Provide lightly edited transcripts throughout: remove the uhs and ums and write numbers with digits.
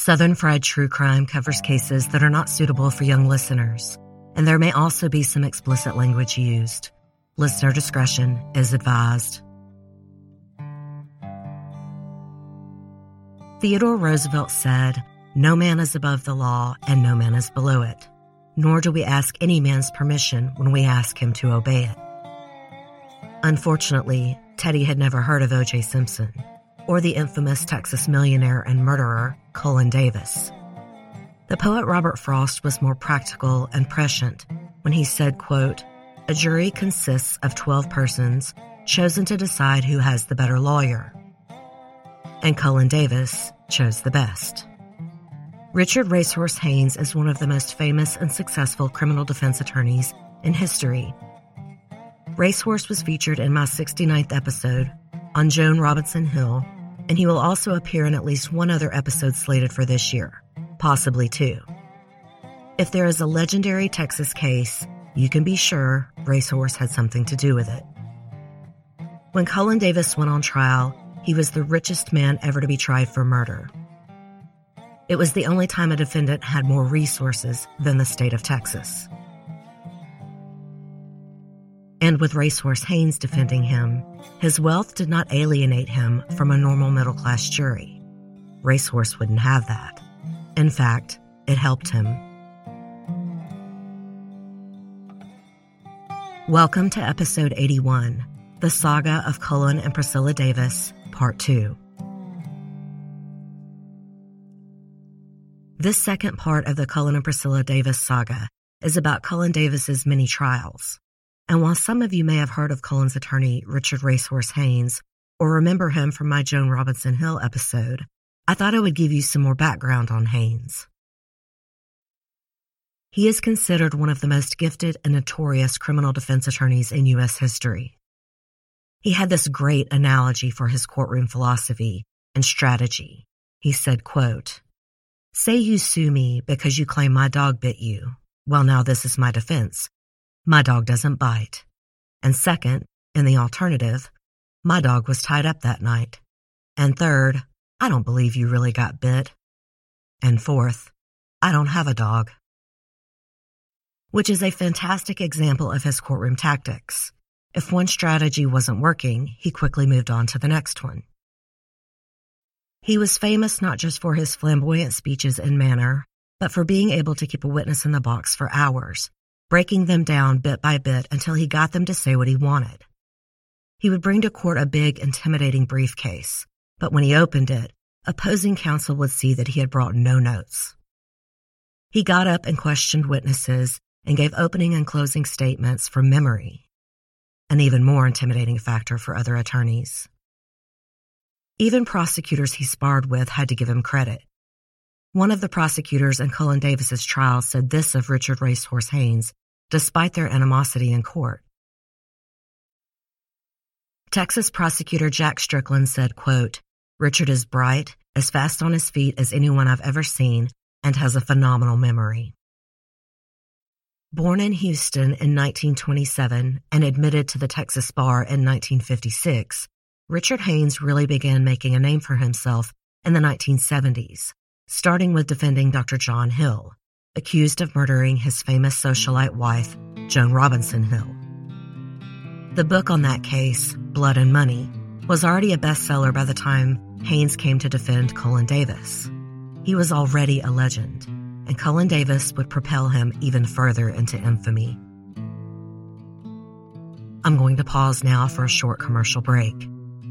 Southern Fried True Crime covers cases that are not suitable for young listeners, and there may also be some explicit language used. Listener discretion is advised. Theodore Roosevelt said, "No man is above the law and no man is below it, nor do we ask any man's permission when we ask him to obey it." Unfortunately, Teddy had never heard of O.J. Simpson or the infamous Texas millionaire and murderer Cullen Davis. The poet Robert Frost was more practical and prescient when he said, quote, "A jury consists of 12 persons chosen to decide who has the better lawyer." And Cullen Davis chose the best. Richard Racehorse Haynes is one of the most famous and successful criminal defense attorneys in history. Racehorse was featured in my 69th episode on Joan Robinson Hill, and he will also appear in at least one other episode slated for this year, possibly two. If there is a legendary Texas case, you can be sure Racehorse had something to do with it. When Cullen Davis went on trial, he was the richest man ever to be tried for murder. It was the only time a defendant had more resources than the state of Texas. And with Racehorse Haynes defending him, his wealth did not alienate him from a normal middle-class jury. Racehorse wouldn't have that. In fact, it helped him. Welcome to episode 81, The Saga of Cullen and Priscilla Davis, Part 2. This second part of the Cullen and Priscilla Davis saga is about Cullen Davis's many trials. And while some of you may have heard of Cullen's attorney, Richard Racehorse Haynes, or remember him from my Joan Robinson Hill episode, I thought I would give you some more background on Haynes. He is considered one of the most gifted and notorious criminal defense attorneys in U.S. history. He had this great analogy for his courtroom philosophy and strategy. He said, quote, "Say you sue me because you claim my dog bit you. Well, now this is my defense. My dog doesn't bite. And second, in the alternative, my dog was tied up that night. And third, I don't believe you really got bit. And fourth, I don't have a dog." Which is a fantastic example of his courtroom tactics. If one strategy wasn't working, he quickly moved on to the next one. He was famous not just for his flamboyant speeches and manner, but for being able to keep a witness in the box for hours, breaking them down bit by bit until he got them to say what he wanted. He would bring to court a big, intimidating briefcase, but when he opened it, opposing counsel would see that he had brought no notes. He got up and questioned witnesses and gave opening and closing statements from memory, an even more intimidating factor for other attorneys. Even prosecutors he sparred with had to give him credit. One of the prosecutors in Cullen Davis's trial said this of Richard Racehorse Haynes, despite their animosity in court. Texas prosecutor Jack Strickland said, quote, "Richard is bright, as fast on his feet as anyone I've ever seen, and has a phenomenal memory." Born in Houston in 1927 and admitted to the Texas bar in 1956, Richard Haynes really began making a name for himself in the 1970s. Starting with defending Dr. John Hill, accused of murdering his famous socialite wife, Joan Robinson Hill. The book on that case, Blood and Money, was already a bestseller by the time Haynes came to defend Cullen Davis. He was already a legend, and Cullen Davis would propel him even further into infamy. I'm going to pause now for a short commercial break.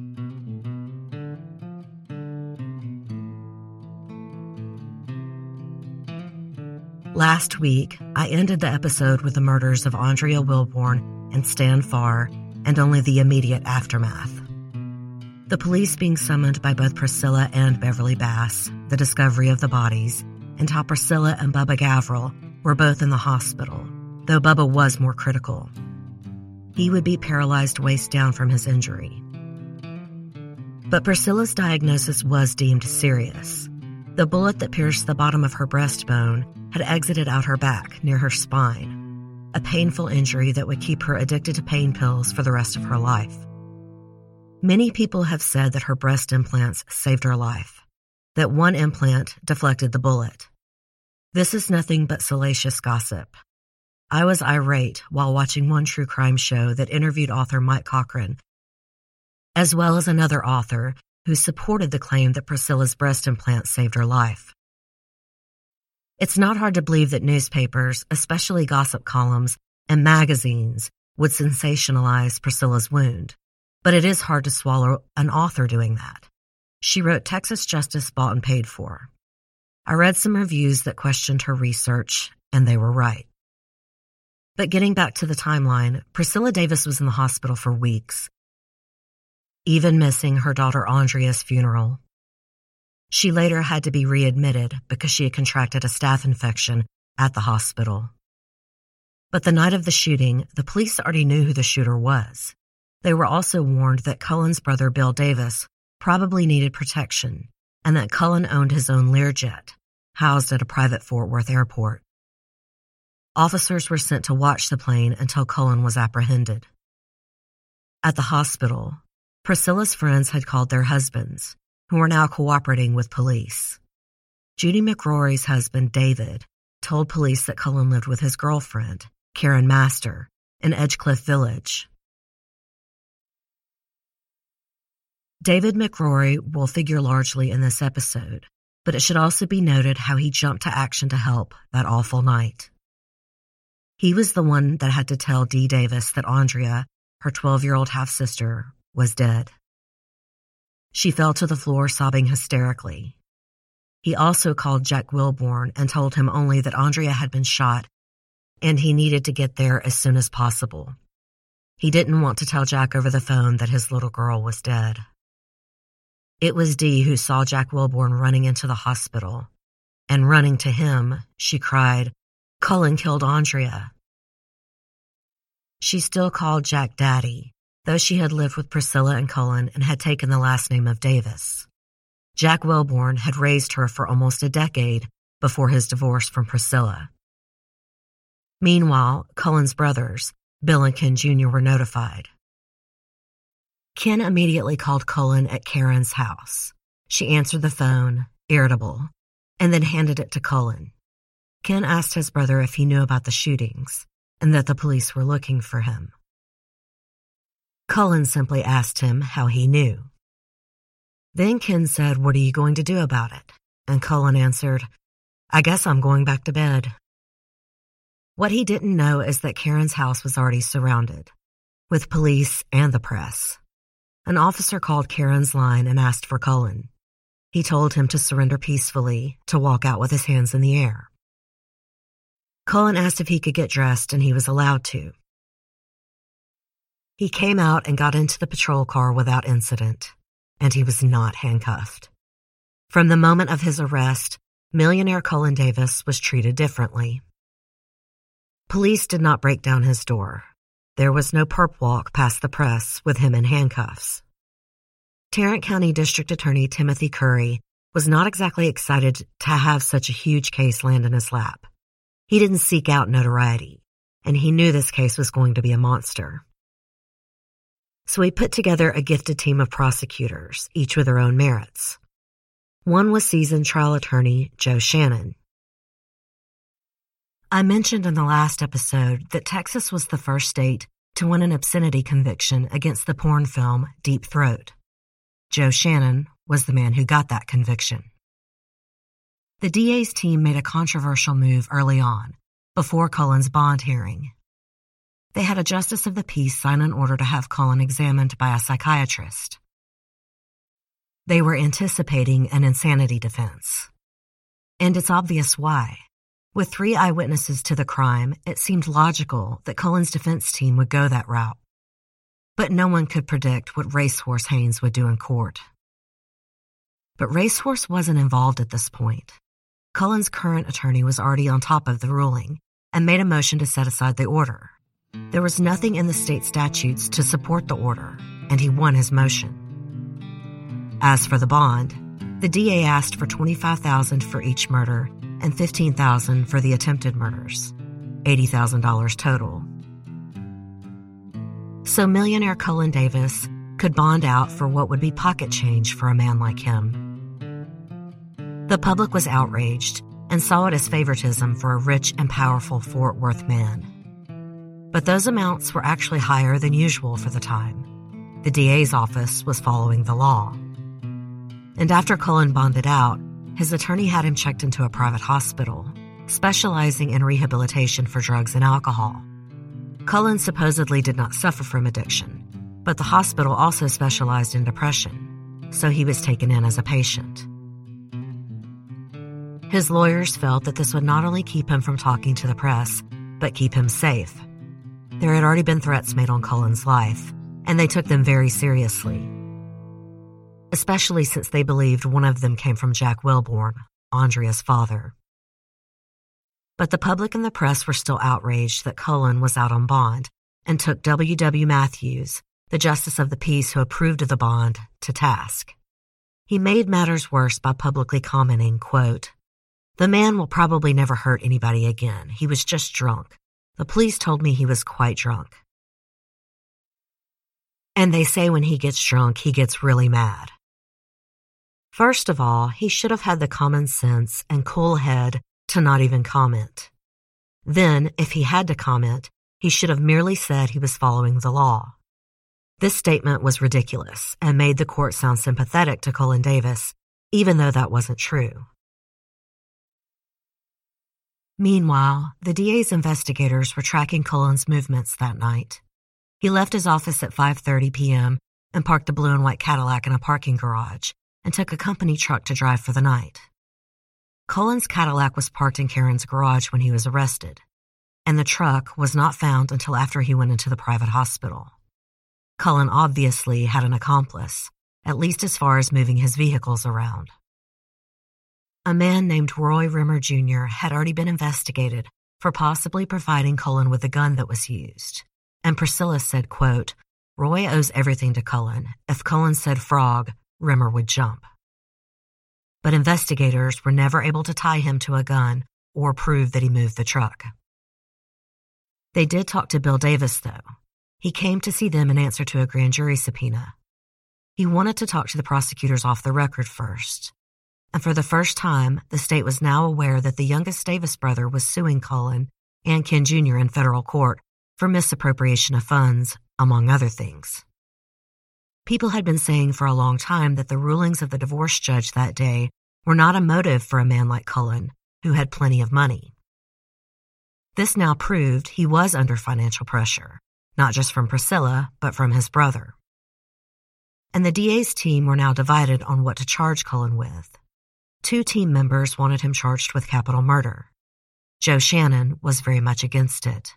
Last week, I ended the episode with the murders of Andrea Wilborn and Stan Farr, and only the immediate aftermath. The police being summoned by both Priscilla and Beverly Bass, the discovery of the bodies, and how Priscilla and Bubba Gavriel were both in the hospital, though Bubba was more critical. He would be paralyzed waist down from his injury. But Priscilla's diagnosis was deemed serious. The bullet that pierced the bottom of her breastbone had exited out her back near her spine, a painful injury that would keep her addicted to pain pills for the rest of her life. Many people have said that her breast implants saved her life. that one implant deflected the bullet. This is nothing but salacious gossip. I was irate while watching one true crime show that interviewed author Mike Cochran, as well as another author who supported the claim that Priscilla's breast implant saved her life. It's not hard to believe that newspapers, especially gossip columns and magazines, would sensationalize Priscilla's wound, but it is hard to swallow an author doing that. She wrote Texas Justice Bought and Paid For. I read some reviews that questioned her research, and they were right. But getting back to the timeline, Priscilla Davis was in the hospital for weeks, even missing her daughter Andrea's funeral. She later had to be readmitted because she had contracted a staph infection at the hospital. But the night of the shooting, the police already knew who the shooter was. They were also warned that Cullen's brother Bill Davis probably needed protection, and that Cullen owned his own Learjet, housed at a private Fort Worth airport. Officers were sent to watch the plane until Cullen was apprehended. At the hospital, Priscilla's friends had called their husbands, who were now cooperating with police. Judy McRory's husband, David, told police that Cullen lived with his girlfriend, Karen Master, in Edgecliff Village. David McRory will figure largely in this episode, but it should also be noted how he jumped to action to help that awful night. He was the one that had to tell Dee Davis that Andrea, her 12-year-old half-sister, was dead. She fell to the floor sobbing hysterically. He also called Jack Wilborn and told him only that Andrea had been shot and he needed to get there as soon as possible. He didn't want to tell Jack over the phone that his little girl was dead. It was Dee who saw Jack Wilborn running into the hospital, and running to him, she cried, "Cullen killed Andrea." She still called Jack Daddy, though she had lived with Priscilla and Cullen and had taken the last name of Davis. Jack Wilborn had raised her for almost a decade before his divorce from Priscilla. Meanwhile, Cullen's brothers, Bill and Ken Jr., were notified. Ken immediately called Cullen at Karen's house. She answered the phone, irritable, and then handed it to Cullen. Ken asked his brother if he knew about the shootings and that the police were looking for him. Cullen simply asked him how he knew. Then Ken said, "What are you going to do about it?" And Cullen answered, "I guess I'm going back to bed." What he didn't know is that Karen's house was already surrounded, with police and the press. An officer called Karen's line and asked for Cullen. He told him to surrender peacefully, to walk out with his hands in the air. Cullen asked if he could get dressed, and he was allowed to. He came out and got into the patrol car without incident, and he was not handcuffed. From the moment of his arrest, millionaire Cullen Davis was treated differently. Police did not break down his door. There was no perp walk past the press with him in handcuffs. Tarrant County District Attorney Timothy Curry was not exactly excited to have such a huge case land in his lap. He didn't seek out notoriety, and he knew this case was going to be a monster. So he put together a gifted team of prosecutors, each with their own merits. One was seasoned trial attorney Joe Shannon. I mentioned in the last episode that Texas was the first state to win an obscenity conviction against the porn film Deep Throat. Joe Shannon was the man who got that conviction. The DA's team made a controversial move early on, before Cullen's bond hearing. They had a justice of the peace sign an order to have Cullen examined by a psychiatrist. They were anticipating an insanity defense. And it's obvious why. With 3 eyewitnesses to the crime, it seemed logical that Cullen's defense team would go that route. But no one could predict what Racehorse Haynes would do in court. But Racehorse wasn't involved at this point. Cullen's current attorney was already on top of the ruling and made a motion to set aside the order. There was nothing in the state statutes to support the order, and he won his motion. As for the bond, the DA asked for $25,000 for each murder and $15,000 for the attempted murders, $80,000 total. So millionaire Cullen Davis could bond out for what would be pocket change for a man like him. The public was outraged and saw it as favoritism for a rich and powerful Fort Worth man. But those amounts were actually higher than usual for the time. The DA's office was following the law. And after Cullen bonded out, his attorney had him checked into a private hospital, specializing in rehabilitation for drugs and alcohol. Cullen supposedly did not suffer from addiction, but the hospital also specialized in depression, so he was taken in as a patient. His lawyers felt that this would not only keep him from talking to the press, but keep him safe. There had already been threats made on Cullen's life, and they took them very seriously, especially since they believed one of them came from Jack Wilborn, Andrea's father. But the public and the press were still outraged that Cullen was out on bond and took W. Matthews, the justice of the peace who approved of the bond, to task. He made matters worse by publicly commenting, quote, "The man will probably never hurt anybody again. He was just drunk. The police told me he was quite drunk. And they say when he gets drunk, he gets really mad." First of all, he should have had the common sense and cool head to not even comment. Then, if he had to comment, he should have merely said he was following the law. This statement was ridiculous and made the court sound sympathetic to Cullen Davis, even though that wasn't true. Meanwhile, the DA's investigators were tracking Cullen's movements that night. He left his office at 5:30 p.m. and parked the blue and white Cadillac in a parking garage and took a company truck to drive for the night. Cullen's Cadillac was parked in Karen's garage when he was arrested, and the truck was not found until after he went into the private hospital. Cullen obviously had an accomplice, at least as far as moving his vehicles around. A man named Roy Rimmer Jr. had already been investigated for possibly providing Cullen with the gun that was used. And Priscilla said, quote, "Roy owes everything to Cullen. If Cullen said frog, Rimmer would jump." But investigators were never able to tie him to a gun or prove that he moved the truck. They did talk to Bill Davis, though. He came to see them in answer to a grand jury subpoena. He wanted to talk to the prosecutors off the record first. And for the first time, the state was now aware that the youngest Davis brother was suing Cullen and Ken Jr. in federal court for misappropriation of funds, among other things. People had been saying for a long time that the rulings of the divorce judge that day were not a motive for a man like Cullen, who had plenty of money. This now proved he was under financial pressure, not just from Priscilla, but from his brother. And the DA's team were now divided on what to charge Cullen with. 2 team members wanted him charged with capital murder. Joe Shannon was very much against it.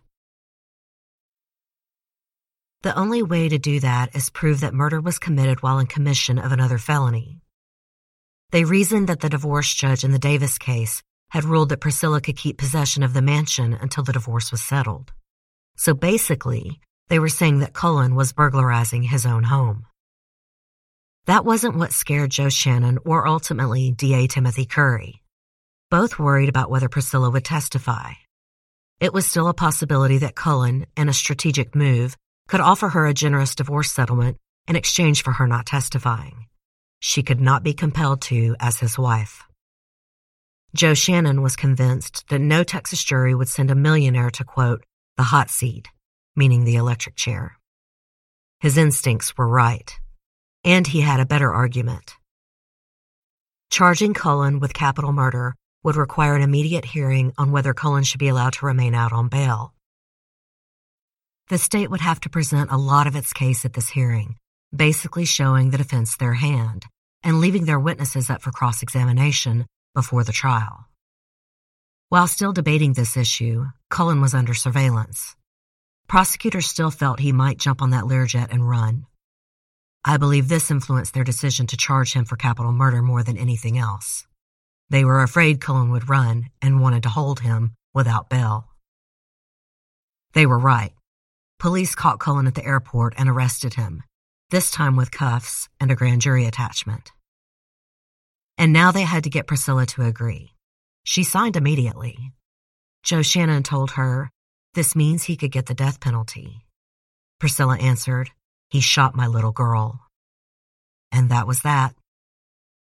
The only way to do that is prove that murder was committed while in commission of another felony. They reasoned that the divorce judge in the Davis case had ruled that Priscilla could keep possession of the mansion until the divorce was settled. So basically, they were saying that Cullen was burglarizing his own home. That wasn't what scared Joe Shannon or ultimately DA Timothy Curry. Both worried about whether Priscilla would testify. It was still a possibility that Cullen, in a strategic move, could offer her a generous divorce settlement in exchange for her not testifying. She could not be compelled to as his wife. Joe Shannon was convinced that no Texas jury would send a millionaire to, quote, the hot seat, meaning the electric chair. His instincts were right. And he had a better argument. Charging Cullen with capital murder would require an immediate hearing on whether Cullen should be allowed to remain out on bail. The state would have to present a lot of its case at this hearing, basically showing the defense their hand and leaving their witnesses up for cross-examination before the trial. While still debating this issue, Cullen was under surveillance. Prosecutors still felt he might jump on that Learjet and run. I believe this influenced their decision to charge him for capital murder more than anything else. They were afraid Cullen would run and wanted to hold him without bail. They were right. Police caught Cullen at the airport and arrested him, this time with cuffs and a grand jury attachment. And now they had to get Priscilla to agree. She signed immediately. Joe Shannon told her, "This means he could get the death penalty." Priscilla answered, "He shot my little girl." And that was that.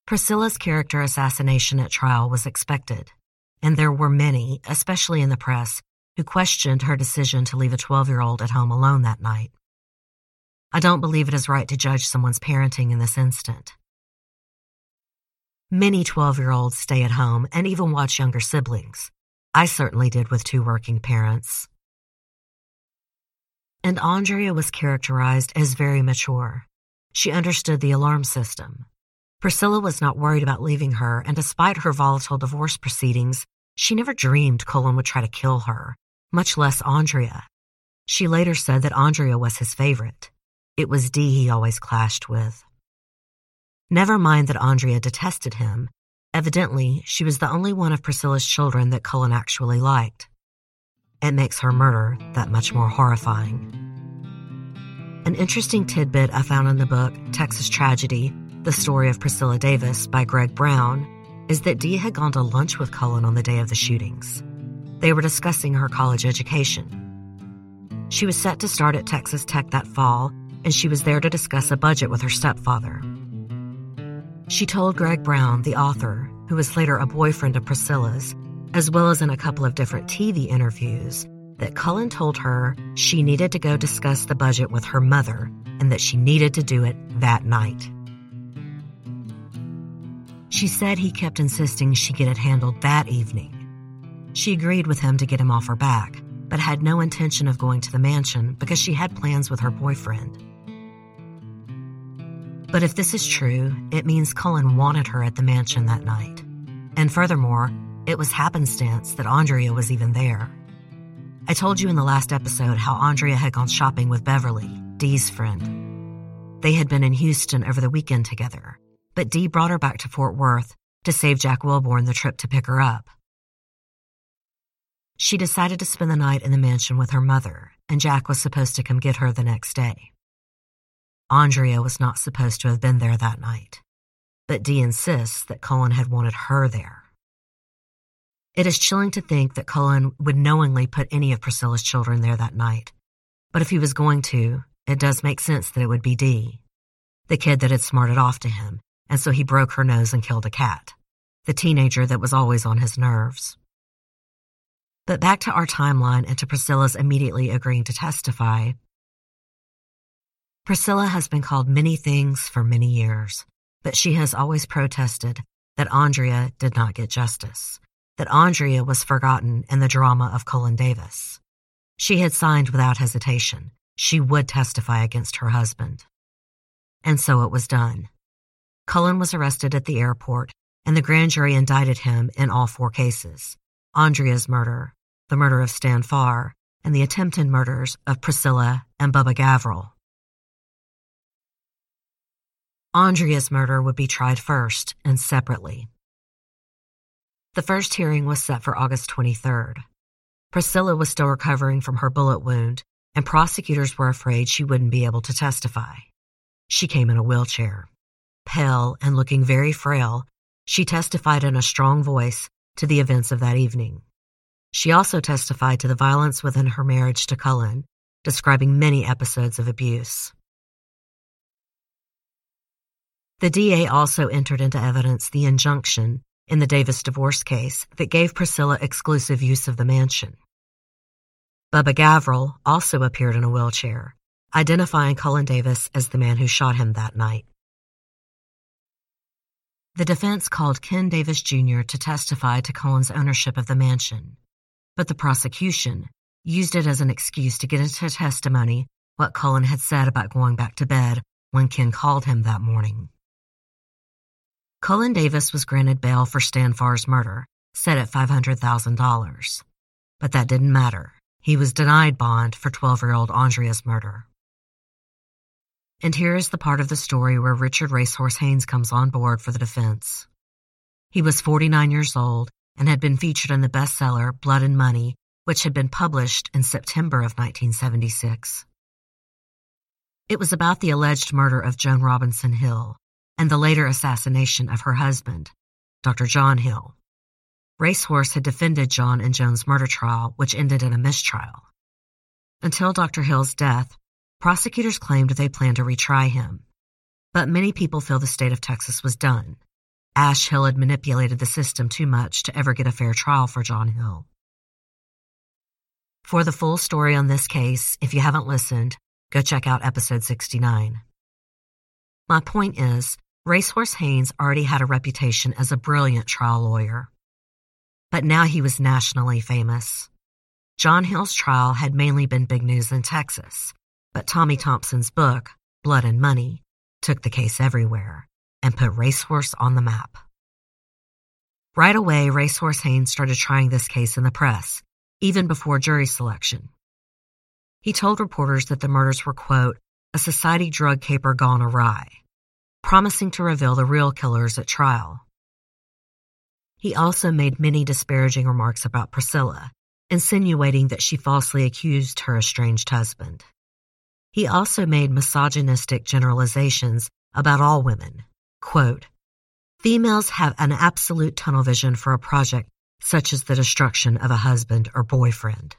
Priscilla's character assassination at trial was expected, and there were many, especially in the press, who questioned her decision to leave a 12-year-old at home alone that night. I don't believe it is right to judge someone's parenting in this instant. Many 12-year-olds stay at home and even watch younger siblings. I certainly did with 2 working parents. And Andrea was characterized as very mature. She understood the alarm system. Priscilla was not worried about leaving her, and despite her volatile divorce proceedings, she never dreamed Cullen would try to kill her, much less Andrea. She later said that Andrea was his favorite. It was Dee he always clashed with. Never mind that Andrea detested him. Evidently, she was the only one of Priscilla's children that Cullen actually liked. It makes her murder that much more horrifying. An interesting tidbit I found in the book, Texas Tragedy, The Story of Priscilla Davis by Greg Brown, is that Dee had gone to lunch with Cullen on the day of the shootings. They were discussing her college education. She was set to start at Texas Tech that fall, and she was there to discuss a budget with her stepfather. She told Greg Brown, the author, who was later a boyfriend of Priscilla's, as well as in a couple of different TV interviews, that Cullen told her she needed to go discuss the budget with her mother and that she needed to do it that night. She said he kept insisting she get it handled that evening. She agreed with him to get him off her back, but had no intention of going to the mansion because she had plans with her boyfriend. But if this is true, it means Cullen wanted her at the mansion that night. And furthermore, it was happenstance that Andrea was even there. I told you in the last episode how Andrea had gone shopping with Beverly, Dee's friend. They had been in Houston over the weekend together, but Dee brought her back to Fort Worth to save Jack Wilborn the trip to pick her up. She decided to spend the night in the mansion with her mother, and Jack was supposed to come get her the next day. Andrea was not supposed to have been there that night, but Dee insists that Cullen had wanted her there. It is chilling to think that Cullen would knowingly put any of Priscilla's children there that night, but if he was going to, it does make sense that it would be Dee, the kid that had smarted off to him, and so he broke her nose and killed a cat, the teenager that was always on his nerves. But back to our timeline and to Priscilla's immediately agreeing to testify. Priscilla has been called many things for many years, but she has always protested that Andrea did not get justice, that Andrea was forgotten in the drama of Cullen Davis. She had signed without hesitation. She would testify against her husband. And so it was done. Cullen was arrested at the airport, and the grand jury indicted him in all 4 cases: Andrea's murder, the murder of Stan Farr, and the attempted murders of Priscilla and Bubba Gavriel. Andrea's murder would be tried first and separately. The first hearing was set for August 23rd. Priscilla was still recovering from her bullet wound, and prosecutors were afraid she wouldn't be able to testify. She came in a wheelchair. Pale and looking very frail, she testified in a strong voice to the events of that evening. She also testified to the violence within her marriage to Cullen, describing many episodes of abuse. The DA also entered into evidence the injunction in the Davis divorce case that gave Priscilla exclusive use of the mansion. Bubba Gavriel also appeared in a wheelchair, identifying Cullen Davis as the man who shot him that night. The defense called Ken Davis Jr. to testify to Cullen's ownership of the mansion, but the prosecution used it as an excuse to get into testimony what Cullen had said about going back to bed when Ken called him that morning. Cullen Davis was granted bail for Stan Farr's murder, set at $500,000. But that didn't matter. He was denied bond for 12-year-old Andrea's murder. And here is the part of the story where Richard Racehorse Haynes comes on board for the defense. He was 49 years old and had been featured in the bestseller Blood and Money, which had been published in September of 1976. It was about the alleged murder of Joan Robinson Hill and the later assassination of her husband, Dr. John Hill. Racehorse had defended John in Joan's murder trial, which ended in a mistrial. Until Dr. Hill's death, prosecutors claimed they planned to retry him. But many people feel the state of Texas was done. Ash Hill had manipulated the system too much to ever get a fair trial for John Hill. For the full story on this case, if you haven't listened, go check out episode 69. My point is, Racehorse Haynes already had a reputation as a brilliant trial lawyer. But now he was nationally famous. John Hill's trial had mainly been big news in Texas, but Tommy Thompson's book, Blood and Money, took the case everywhere and put Racehorse on the map. Right away, Racehorse Haynes started trying this case in the press, even before jury selection. He told reporters that the murders were, quote, a society drug caper gone awry, promising to reveal the real killers at trial. He also made many disparaging remarks about Priscilla, insinuating that she falsely accused her estranged husband. He also made misogynistic generalizations about all women. Quote, females have an absolute tunnel vision for a project such as the destruction of a husband or boyfriend.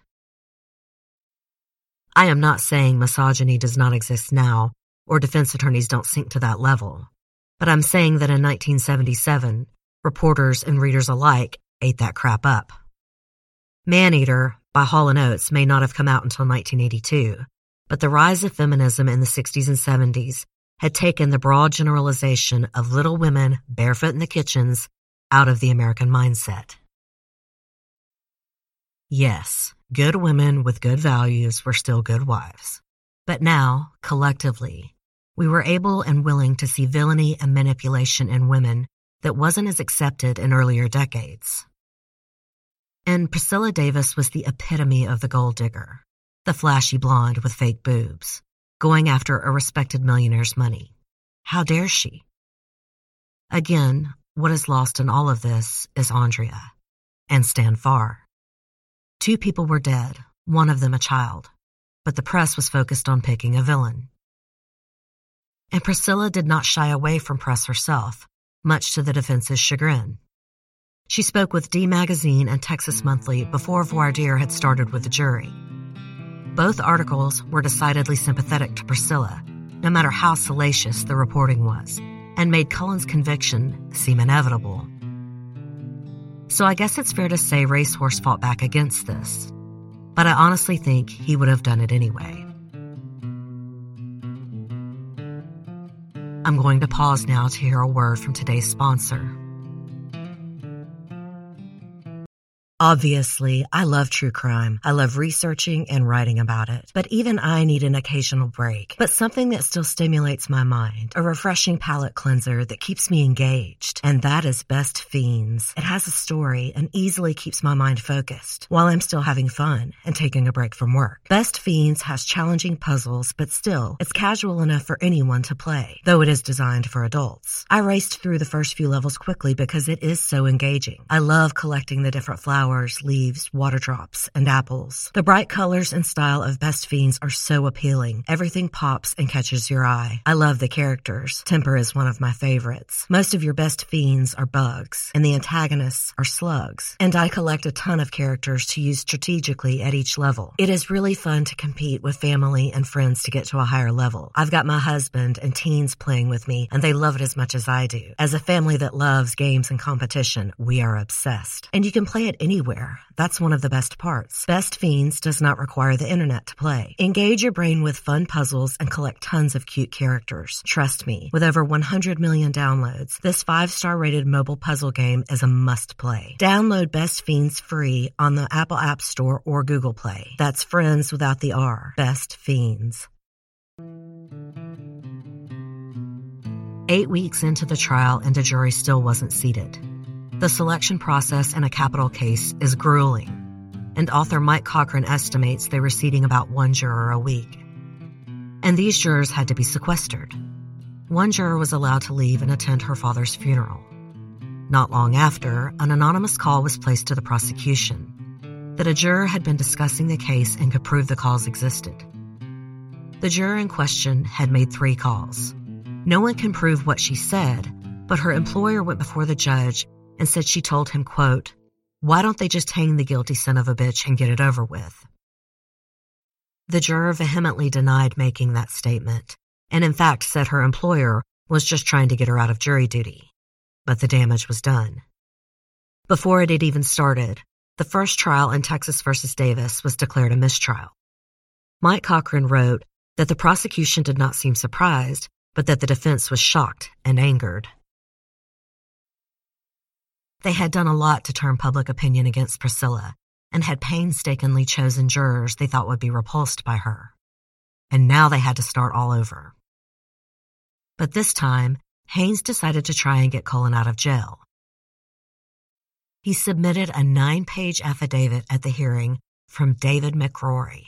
I am not saying misogyny does not exist now or defense attorneys don't sink to that level, but I'm saying that in 1977, reporters and readers alike ate that crap up. Maneater by Hall & Oates may not have come out until 1982, but the rise of feminism in the 60s and 70s had taken the broad generalization of little women barefoot in the kitchens out of the American mindset. Yes, good women with good values were still good wives. But now, collectively, we were able and willing to see villainy and manipulation in women that wasn't as accepted in earlier decades. And Priscilla Davis was the epitome of the gold digger, the flashy blonde with fake boobs, going after a respected millionaire's money. How dare she? Again, what is lost in all of this is Andrea and Stan Farr. 2 people were dead, one of them a child, but the press was focused on picking a villain. And Priscilla did not shy away from press herself, much to the defense's chagrin. She spoke with D Magazine and Texas Monthly before voir dire had started with the jury. Both articles were decidedly sympathetic to Priscilla, no matter how salacious the reporting was, and made Cullen's conviction seem inevitable. So I guess it's fair to say Racehorse fought back against this, but I honestly think he would have done it anyway. I'm going to pause now to hear a word from today's sponsor. Obviously, I love true crime. I love researching and writing about it. But even I need an occasional break. But something that still stimulates my mind. A refreshing palate cleanser that keeps me engaged. And that is Best Fiends. It has a story and easily keeps my mind focused while I'm still having fun and taking a break from work. Best Fiends has challenging puzzles, but still, it's casual enough for anyone to play, though it is designed for adults. I raced through the first few levels quickly because it is so engaging. I love collecting the different flowers, leaves, water drops, and apples. The bright colors and style of Best Fiends are so appealing. Everything pops and catches your eye. I love the characters. Temper is one of my favorites. Most of your Best Fiends are bugs, and the antagonists are slugs. And I collect a ton of characters to use strategically at each level. It is really fun to compete with family and friends to get to a higher level. I've got my husband and teens playing with me, and they love it as much as I do. As a family that loves games and competition, we are obsessed. And you can play it anywhere. That's one of the best parts. Best Fiends does not require the internet to play. Engage your brain with fun puzzles and collect tons of cute characters. Trust me, with over 100 million downloads, this 5-star rated mobile puzzle game is a must play. Download Best Fiends free on the Apple App Store or Google Play. That's friends without the R. Best Fiends. 8 weeks into the trial and a jury still wasn't seated. The selection process in a capital case is grueling, and author Mike Cochran estimates they were seating about 1 juror a week. And these jurors had to be sequestered. 1 juror was allowed to leave and attend her father's funeral. Not long after, an anonymous call was placed to the prosecution that a juror had been discussing the case and could prove the calls existed. The juror in question had made 3 calls. No one can prove what she said, but her employer went before the judge and said she told him, quote, "Why don't they just hang the guilty son of a bitch and get it over with?" The juror vehemently denied making that statement, and in fact said her employer was just trying to get her out of jury duty. but the damage was done. Before it had even started, the first trial in Texas versus Davis was declared a mistrial. Mike Cochran wrote that the prosecution did not seem surprised, but that the defense was shocked and angered. They had done a lot to turn public opinion against Priscilla and had painstakingly chosen jurors they thought would be repulsed by her. And now they had to start all over. But this time, Haynes decided to try and get Cullen out of jail. He submitted a 9-page affidavit at the hearing from David McRory.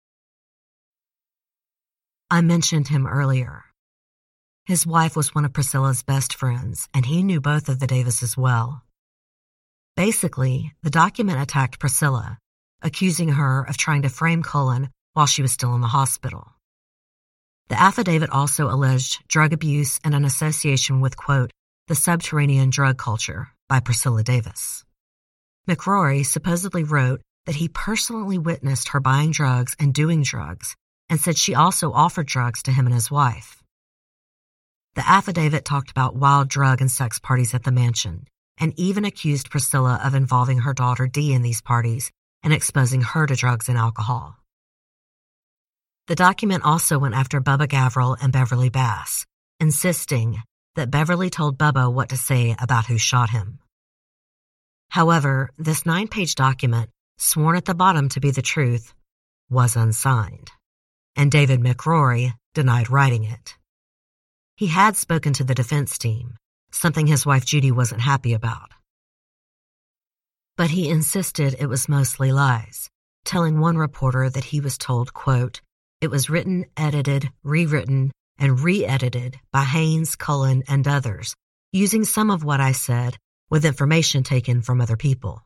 I mentioned him earlier. His wife was one of Priscilla's best friends, and he knew both of the Davises well. Basically, the document attacked Priscilla, accusing her of trying to frame Cullen while she was still in the hospital. The affidavit also alleged drug abuse and an association with, quote, the subterranean drug culture by Priscilla Davis. McRory supposedly wrote that he personally witnessed her buying drugs and doing drugs, and said she also offered drugs to him and his wife. The affidavit talked about wild drug and sex parties at the mansion, and even accused Priscilla of involving her daughter Dee in these parties and exposing her to drugs and alcohol. The document also went after Bubba Gavriel and Beverly Bass, insisting that Beverly told Bubba what to say about who shot him. However, this 9-page document, sworn at the bottom to be the truth, was unsigned, and David McRory denied writing it. He had spoken to the defense team, something his wife Judy wasn't happy about. But he insisted it was mostly lies, telling one reporter that he was told, quote, it was written, edited, rewritten, and re-edited by Haynes, Cullen, and others, using some of what I said with information taken from other people.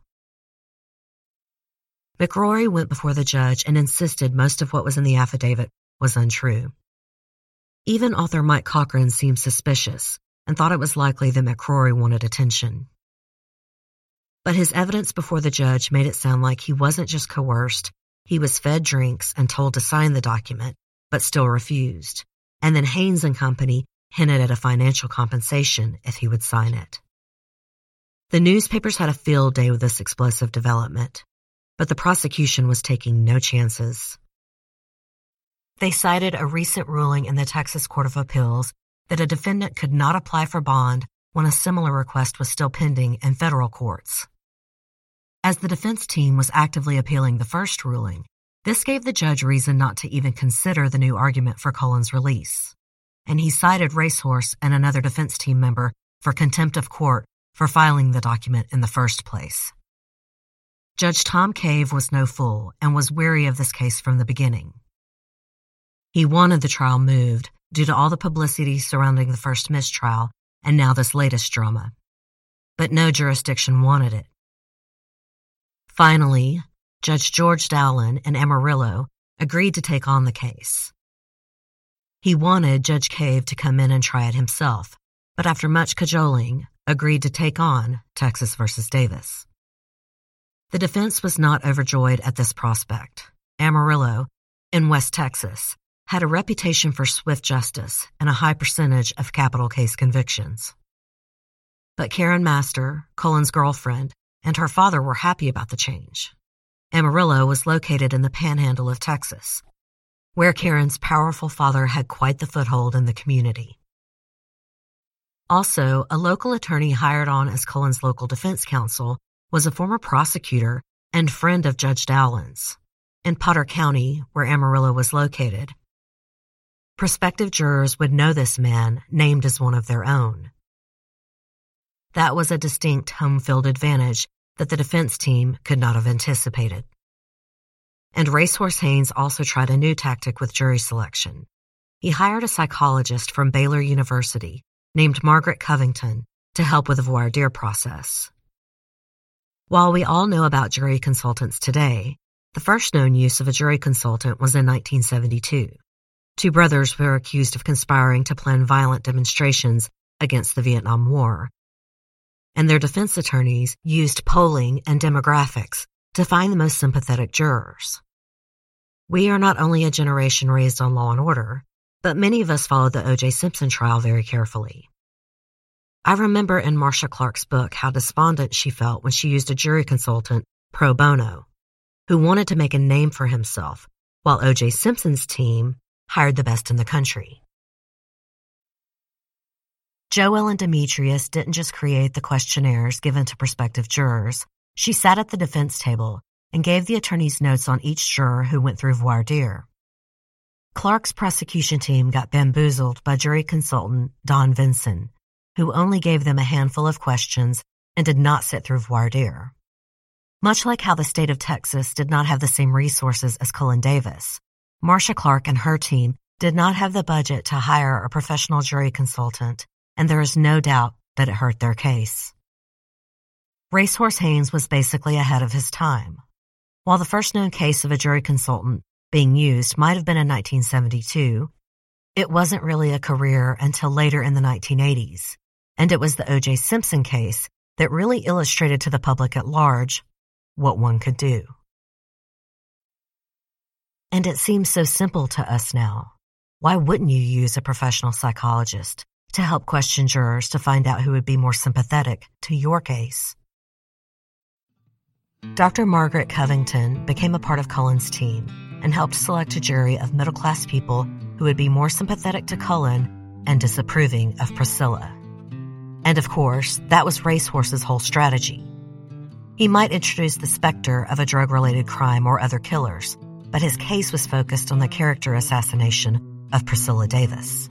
McRory went before the judge and insisted most of what was in the affidavit was untrue. Even author Mike Cochran seemed suspicious and thought it was likely that McRory wanted attention. But his evidence before the judge made it sound like he wasn't just coerced, he was fed drinks and told to sign the document, but still refused. And then Haynes and company hinted at a financial compensation if he would sign it. The newspapers had a field day with this explosive development, but the prosecution was taking no chances. They cited a recent ruling in the Texas Court of Appeals that a defendant could not apply for bond when a similar request was still pending in federal courts. As the defense team was actively appealing the first ruling, this gave the judge reason not to even consider the new argument for Cullen's release, and he cited Racehorse and another defense team member for contempt of court for filing the document in the first place. Judge Tom Cave was no fool and was wary of this case from the beginning. He wanted the trial moved due to all the publicity surrounding the first mistrial and now this latest drama. But no jurisdiction wanted it. Finally, Judge George Dowland in Amarillo agreed to take on the case. He wanted Judge Cave to come in and try it himself, but after much cajoling, agreed to take on Texas versus Davis. The defense was not overjoyed at this prospect. Amarillo, in West Texas, had a reputation for swift justice and a high percentage of capital case convictions. But Karen Master, Cullen's girlfriend, and her father were happy about the change. Amarillo was located in the panhandle of Texas, where Karen's powerful father had quite the foothold in the community. Also, a local attorney hired on as Cullen's local defense counsel was a former prosecutor and friend of Judge Dowland's, in Potter County, where Amarillo was located. Prospective jurors would know this man, named as one of their own. That was a distinct home field advantage that the defense team could not have anticipated. And Racehorse Haynes also tried a new tactic with jury selection. He hired a psychologist from Baylor University named Margaret Covington to help with the voir dire process. While we all know about jury consultants today, the first known use of a jury consultant was in 1972. Two brothers were accused of conspiring to plan violent demonstrations against the Vietnam War, and their defense attorneys used polling and demographics to find the most sympathetic jurors. We are not only a generation raised on Law and Order, but many of us followed the O.J. Simpson trial very carefully. I remember in Marcia Clark's book how despondent she felt when she used a jury consultant pro bono, who wanted to make a name for himself, while O.J. Simpson's team hired the best in the country. Jo Ellen Demetrius didn't just create the questionnaires given to prospective jurors. She sat at the defense table and gave the attorneys notes on each juror who went through voir dire. Clark's prosecution team got bamboozled by jury consultant Don Vinson, who only gave them a handful of questions and did not sit through voir dire. Much like how the state of Texas did not have the same resources as Cullen Davis, Marcia Clark and her team did not have the budget to hire a professional jury consultant, and there is no doubt that it hurt their case. Racehorse Haynes was basically ahead of his time. While the first known case of a jury consultant being used might have been in 1972, it wasn't really a career until later in the 1980s, and it was the O.J. Simpson case that really illustrated to the public at large what one could do. And it seems so simple to us now. Why wouldn't you use a professional psychologist to help question jurors to find out who would be more sympathetic to your case? Dr. Margaret Covington became a part of Cullen's team and helped select a jury of middle-class people who would be more sympathetic to Cullen and disapproving of Priscilla. And of course, that was Racehorse's whole strategy. He might introduce the specter of a drug-related crime or other killers, but his case was focused on the character assassination of Priscilla Davis.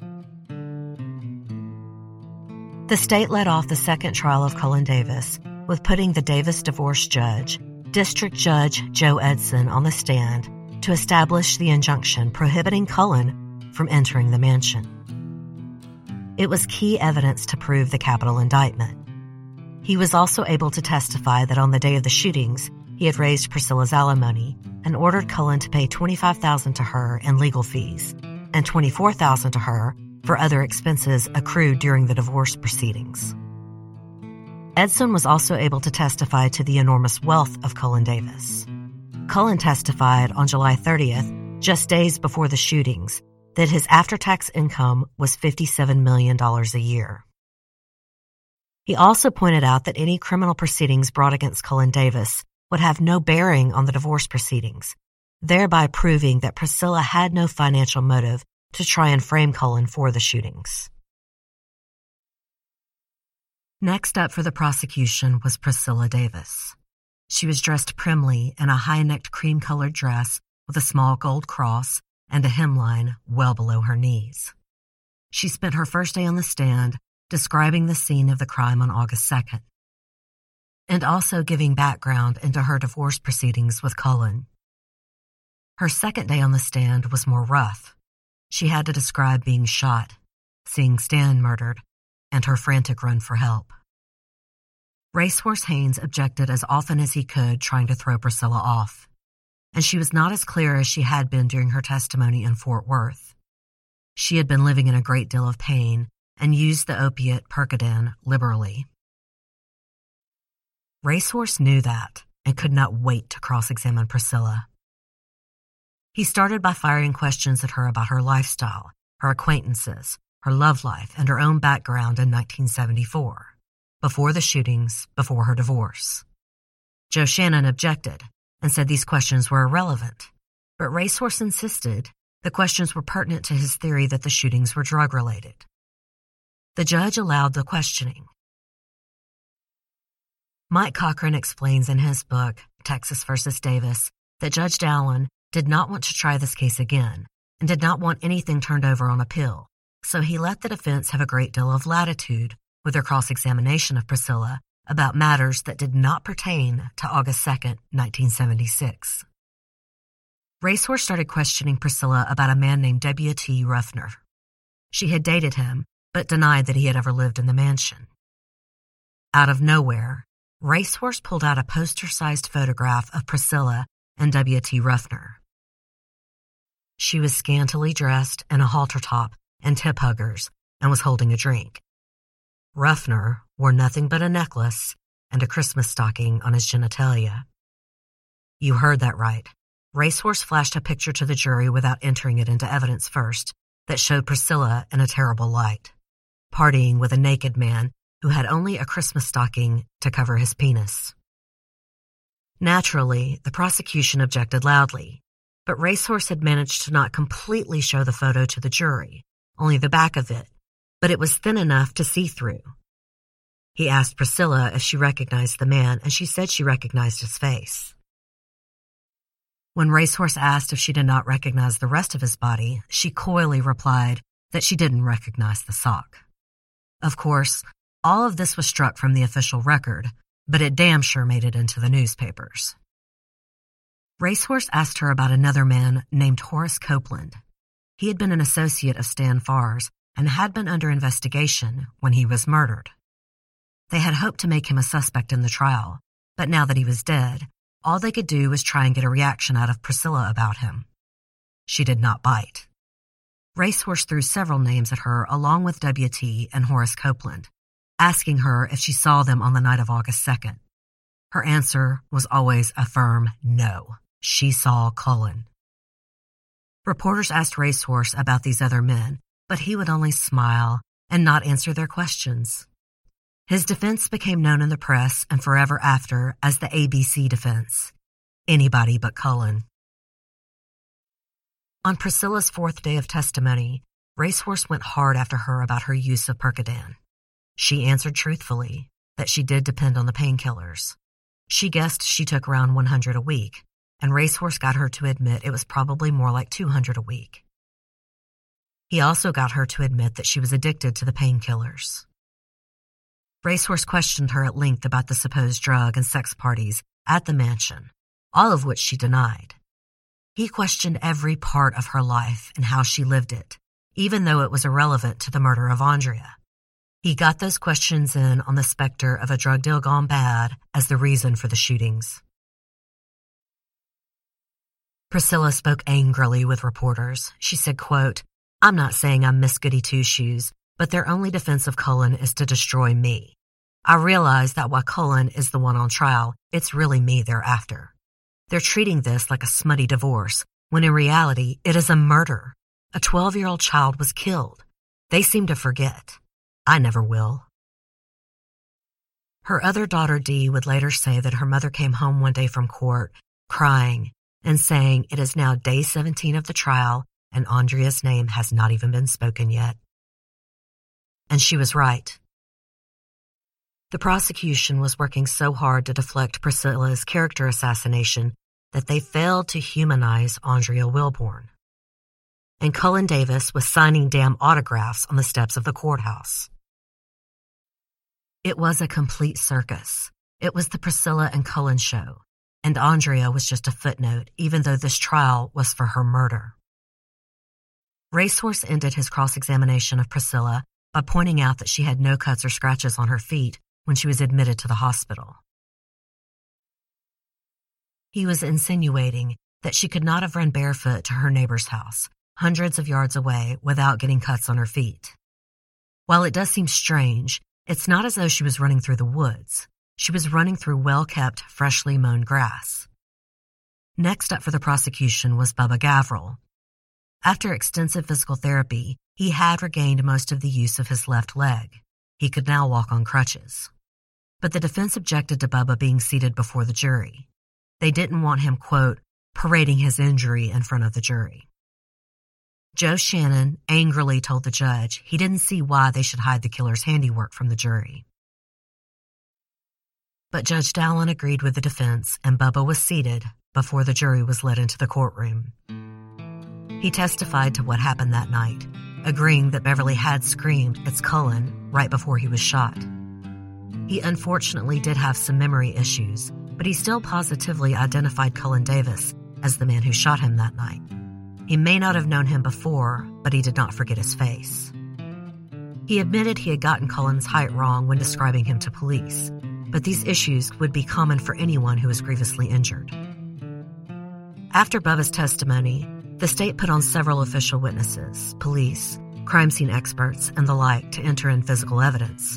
The state led off the second trial of Cullen Davis with putting the Davis divorce judge, District Judge Joe Edson, on the stand to establish the injunction prohibiting Cullen from entering the mansion. It was key evidence to prove the capital indictment. He was also able to testify that on the day of the shootings, he had raised Priscilla's alimony and ordered Cullen to pay $25,000 to her in legal fees and $24,000 to her for other expenses accrued during the divorce proceedings. Edson was also able to testify to the enormous wealth of Cullen Davis. Cullen testified on July 30th, just days before the shootings, that his after-tax income was $57 million a year. He also pointed out that any criminal proceedings brought against Cullen Davis would have no bearing on the divorce proceedings, thereby proving that Priscilla had no financial motive to try and frame Cullen for the shootings. Next up for the prosecution was Priscilla Davis. She was dressed primly in a high-necked cream-colored dress with a small gold cross and a hemline well below her knees. She spent her first day on the stand describing the scene of the crime on August 2nd, and also giving background into her divorce proceedings with Cullen. Her second day on the stand was more rough. She had to describe being shot, seeing Stan murdered, and her frantic run for help. Racehorse Haynes objected as often as he could, trying to throw Priscilla off, and she was not as clear as she had been during her testimony in Fort Worth. She had been living in a great deal of pain and used the opiate Percodan liberally. Racehorse knew that and could not wait to cross-examine Priscilla. He started by firing questions at her about her lifestyle, her acquaintances, her love life, and her own background in 1974, before the shootings, before her divorce. Joe Shannon objected and said these questions were irrelevant, but Racehorse insisted the questions were pertinent to his theory that the shootings were drug-related. The judge allowed the questioning. Mike Cochran explains in his book, Texas vs. Davis, that Judge Dowling did not want to try this case again and did not want anything turned over on appeal, so he let the defense have a great deal of latitude with their cross-examination of Priscilla about matters that did not pertain to August 2nd, 1976. Racehorse started questioning Priscilla about a man named W.T. Ruffner. She had dated him, but denied that he had ever lived in the mansion. Out of nowhere, Racehorse pulled out a poster-sized photograph of Priscilla and W.T. Ruffner. She was scantily dressed in a halter top and tip huggers and was holding a drink. Ruffner wore nothing but a necklace and a Christmas stocking on his genitalia. You heard that right. Racehorse flashed a picture to the jury without entering it into evidence first that showed Priscilla in a terrible light. partying with a naked man who had only a Christmas stocking to cover his penis. Naturally, the prosecution objected loudly, but Racehorse had managed to not completely show the photo to the jury, only the back of it, but it was thin enough to see through. He asked Priscilla if she recognized the man, and she said she recognized his face. When Racehorse asked if she did not recognize the rest of his body, she coyly replied that she didn't recognize the sock. Of course, all of this was struck from the official record, but it damn sure made it into the newspapers. Racehorse asked her about another man named Horace Copeland. He had been an associate of Stan Farr's and had been under investigation when he was murdered. They had hoped to make him a suspect in the trial, but now that he was dead, all they could do was try and get a reaction out of Priscilla about him. She did not bite. Racehorse threw several names at her along with W.T. and Horace Copeland, asking her if she saw them on the night of August 2nd. Her answer was always a firm no. She saw Cullen. Reporters asked Racehorse about these other men, but he would only smile and not answer their questions. His defense became known in the press and forever after as the ABC defense. Anybody but Cullen. On Priscilla's fourth day of testimony, Racehorse went hard after her about her use of Percodan. She answered truthfully that she did depend on the painkillers. She guessed she took around 100 a week, and Racehorse got her to admit it was probably more like 200 a week. He also got her to admit that she was addicted to the painkillers. Racehorse questioned her at length about the supposed drug and sex parties at the mansion, all of which she denied. He questioned every part of her life and how she lived it, even though it was irrelevant to the murder of Andrea. He got those questions in on the specter of a drug deal gone bad as the reason for the shootings. Priscilla spoke angrily with reporters. She said, quote, "I'm not saying I'm Miss Goody Two-Shoes, but their only defense of Cullen is to destroy me. I realize that while Cullen is the one on trial, it's really me they're after. They're treating this like a smutty divorce, when in reality it is a murder. A 12-year-old child was killed. They seem to forget. I never will." Her other daughter, Dee, would later say that her mother came home one day from court, crying and saying it is now day 17 of the trial and Andrea's name has not even been spoken yet. And she was right. The prosecution was working so hard to deflect Priscilla's character assassination that they failed to humanize Andrea Wilborn. And Cullen Davis was signing damn autographs on the steps of the courthouse. It was a complete circus. It was the Priscilla and Cullen show, and Andrea was just a footnote, even though this trial was for her murder. Racehorse ended his cross-examination of Priscilla by pointing out that she had no cuts or scratches on her feet when she was admitted to the hospital. He was insinuating that she could not have run barefoot to her neighbor's house, hundreds of yards away, without getting cuts on her feet. While it does seem strange, it's not as though she was running through the woods. She was running through well-kept, freshly mown grass. Next up for the prosecution was Bubba Gavriel. After extensive physical therapy, he had regained most of the use of his left leg. He could now walk on crutches. But the defense objected to Bubba being seated before the jury. They didn't want him, quote, parading his injury in front of the jury. Joe Shannon angrily told the judge he didn't see why they should hide the killer's handiwork from the jury. But Judge Dallin agreed with the defense, and Bubba was seated before the jury was led into the courtroom. He testified to what happened that night, agreeing that Beverly had screamed, "It's Cullen," right before he was shot. He unfortunately did have some memory issues, but he still positively identified Cullen Davis as the man who shot him that night. He may not have known him before, but he did not forget his face. He admitted he had gotten Cullen's height wrong when describing him to police, but these issues would be common for anyone who was grievously injured. After Bubba's testimony, the state put on several official witnesses, police, crime scene experts, and the like to enter in physical evidence.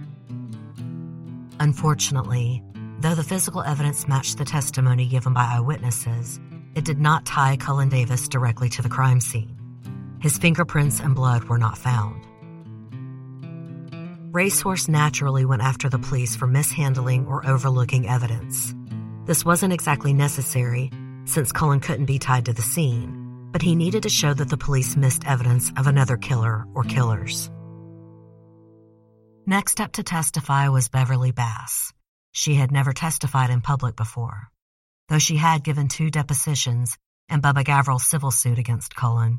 Unfortunately, though the physical evidence matched the testimony given by eyewitnesses, it did not tie Cullen Davis directly to the crime scene. His fingerprints and blood were not found. Racehorse naturally went after the police for mishandling or overlooking evidence. This wasn't exactly necessary, since Cullen couldn't be tied to the scene, but he needed to show that the police missed evidence of another killer or killers. Next up to testify was Beverly Bass. She had never testified in public before, though she had given 2 depositions in Bubba Gavrill's civil suit against Cullen.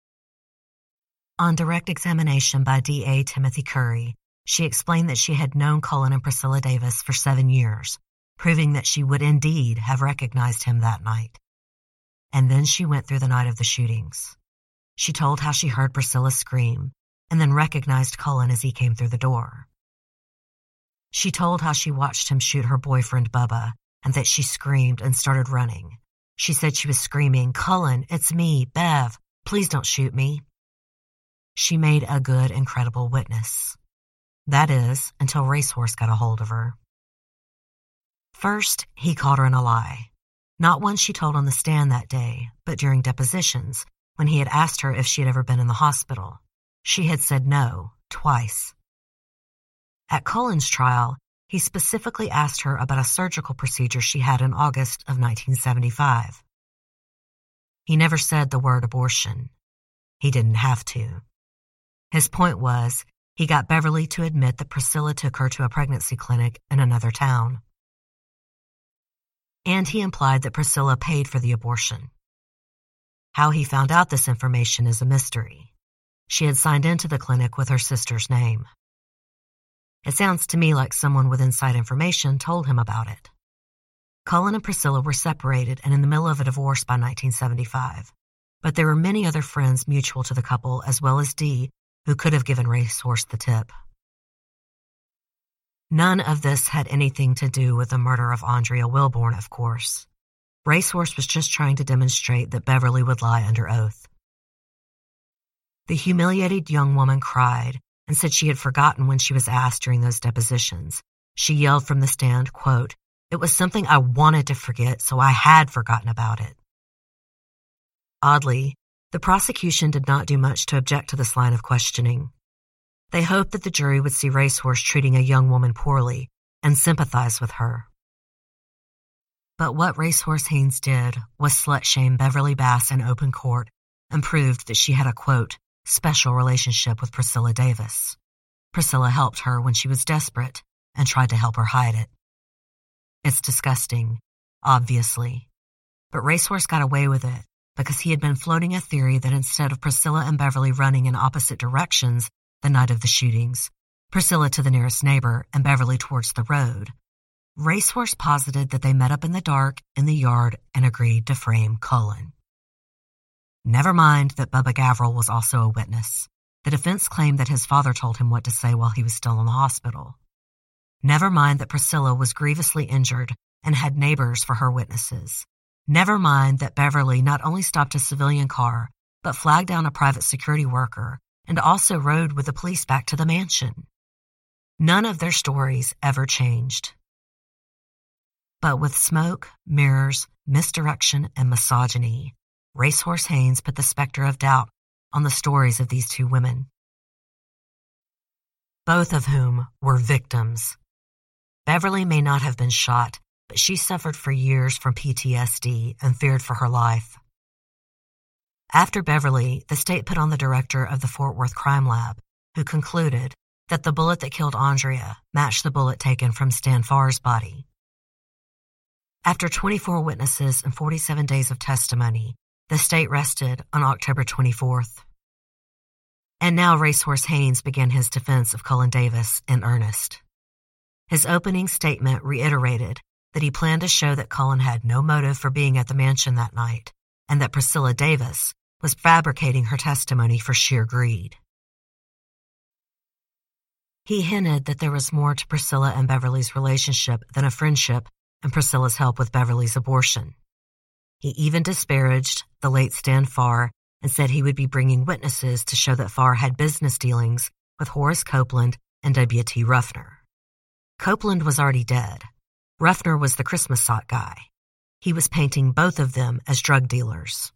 On direct examination by D.A. Timothy Curry, she explained that she had known Cullen and Priscilla Davis for 7 years, proving that she would indeed have recognized him that night. And then she went through the night of the shootings. She told how she heard Priscilla scream, and then recognized Cullen as he came through the door. She told how she watched him shoot her boyfriend Bubba, and that she screamed and started running. She said she was screaming, "Cullen, it's me, Bev, please don't shoot me." She made a good and credible witness. That is, until Racehorse got a hold of her. First, he caught her in a lie. Not one she told on the stand that day, but during depositions, when he had asked her if she had ever been in the hospital. She had said no, twice. At Cullen's trial, he specifically asked her about a surgical procedure she had in August of 1975. He never said the word abortion. He didn't have to. His point was, he got Beverly to admit that Priscilla took her to a pregnancy clinic in another town. And he implied that Priscilla paid for the abortion. How he found out this information is a mystery. She had signed into the clinic with her sister's name. It sounds to me like someone with inside information told him about it. Cullen and Priscilla were separated and in the middle of a divorce by 1975, but there were many other friends mutual to the couple as well as Dee who could have given Racehorse the tip. None of this had anything to do with the murder of Andrea Wilborn, of course. Racehorse was just trying to demonstrate that Beverly would lie under oath. The humiliated young woman cried and said she had forgotten when she was asked during those depositions. She yelled from the stand, quote, "It was something I wanted to forget, so I had forgotten about it." Oddly, the prosecution did not do much to object to this line of questioning. They hoped that the jury would see Racehorse treating a young woman poorly and sympathize with her. But what Racehorse Haynes did was slut-shame Beverly Bass in open court and proved that she had a, quote, special relationship with Priscilla Davis. Priscilla helped her when she was desperate and tried to help her hide it. It's disgusting, obviously, but Racehorse got away with it because he had been floating a theory that instead of Priscilla and Beverly running in opposite directions the night of the shootings, Priscilla to the nearest neighbor and Beverly towards the road, Racehorse posited that they met up in the dark in the yard and agreed to frame Cullen. Never mind that Bubba Gavrill was also a witness. The defense claimed that his father told him what to say while he was still in the hospital. Never mind that Priscilla was grievously injured and had neighbors for her witnesses. Never mind that Beverly not only stopped a civilian car, but flagged down a private security worker and also rode with the police back to the mansion. None of their stories ever changed. But with smoke, mirrors, misdirection, and misogyny, Racehorse Haynes put the specter of doubt on the stories of these 2 women, both of whom were victims. Beverly may not have been shot, but she suffered for years from PTSD and feared for her life. After Beverly, the state put on the director of the Fort Worth Crime Lab, who concluded that the bullet that killed Andrea matched the bullet taken from Stan Farr's body. After 24 witnesses and 47 days of testimony, the state rested on October 24th. And now Racehorse Haynes began his defense of Cullen Davis in earnest. His opening statement reiterated that he planned to show that Cullen had no motive for being at the mansion that night, and that Priscilla Davis was fabricating her testimony for sheer greed. He hinted that there was more to Priscilla and Beverly's relationship than a friendship and Priscilla's help with Beverly's abortion. He even disparaged the late Stan Farr and said he would be bringing witnesses to show that Farr had business dealings with Horace Copeland and W.T. Ruffner. Copeland was already dead. Ruffner was the Christmas sock guy. He was painting both of them as drug dealers.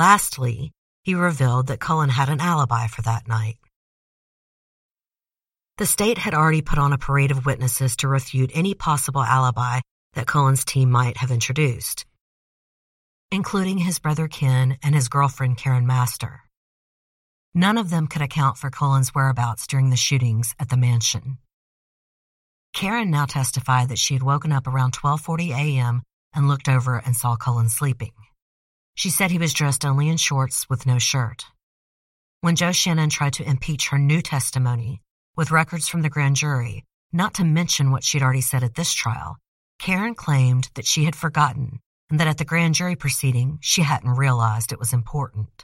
Lastly, he revealed that Cullen had an alibi for that night. The state had already put on a parade of witnesses to refute any possible alibi that Cullen's team might have introduced, including his brother Ken and his girlfriend Karen Master. None of them could account for Cullen's whereabouts during the shootings at the mansion. Karen now testified that she had woken up around 12:40 a.m. and looked over and saw Cullen sleeping. She said he was dressed only in shorts with no shirt. When Joe Shannon tried to impeach her new testimony with records from the grand jury, not to mention what she'd already said at this trial, Karen claimed that she had forgotten and that at the grand jury proceeding, she hadn't realized it was important.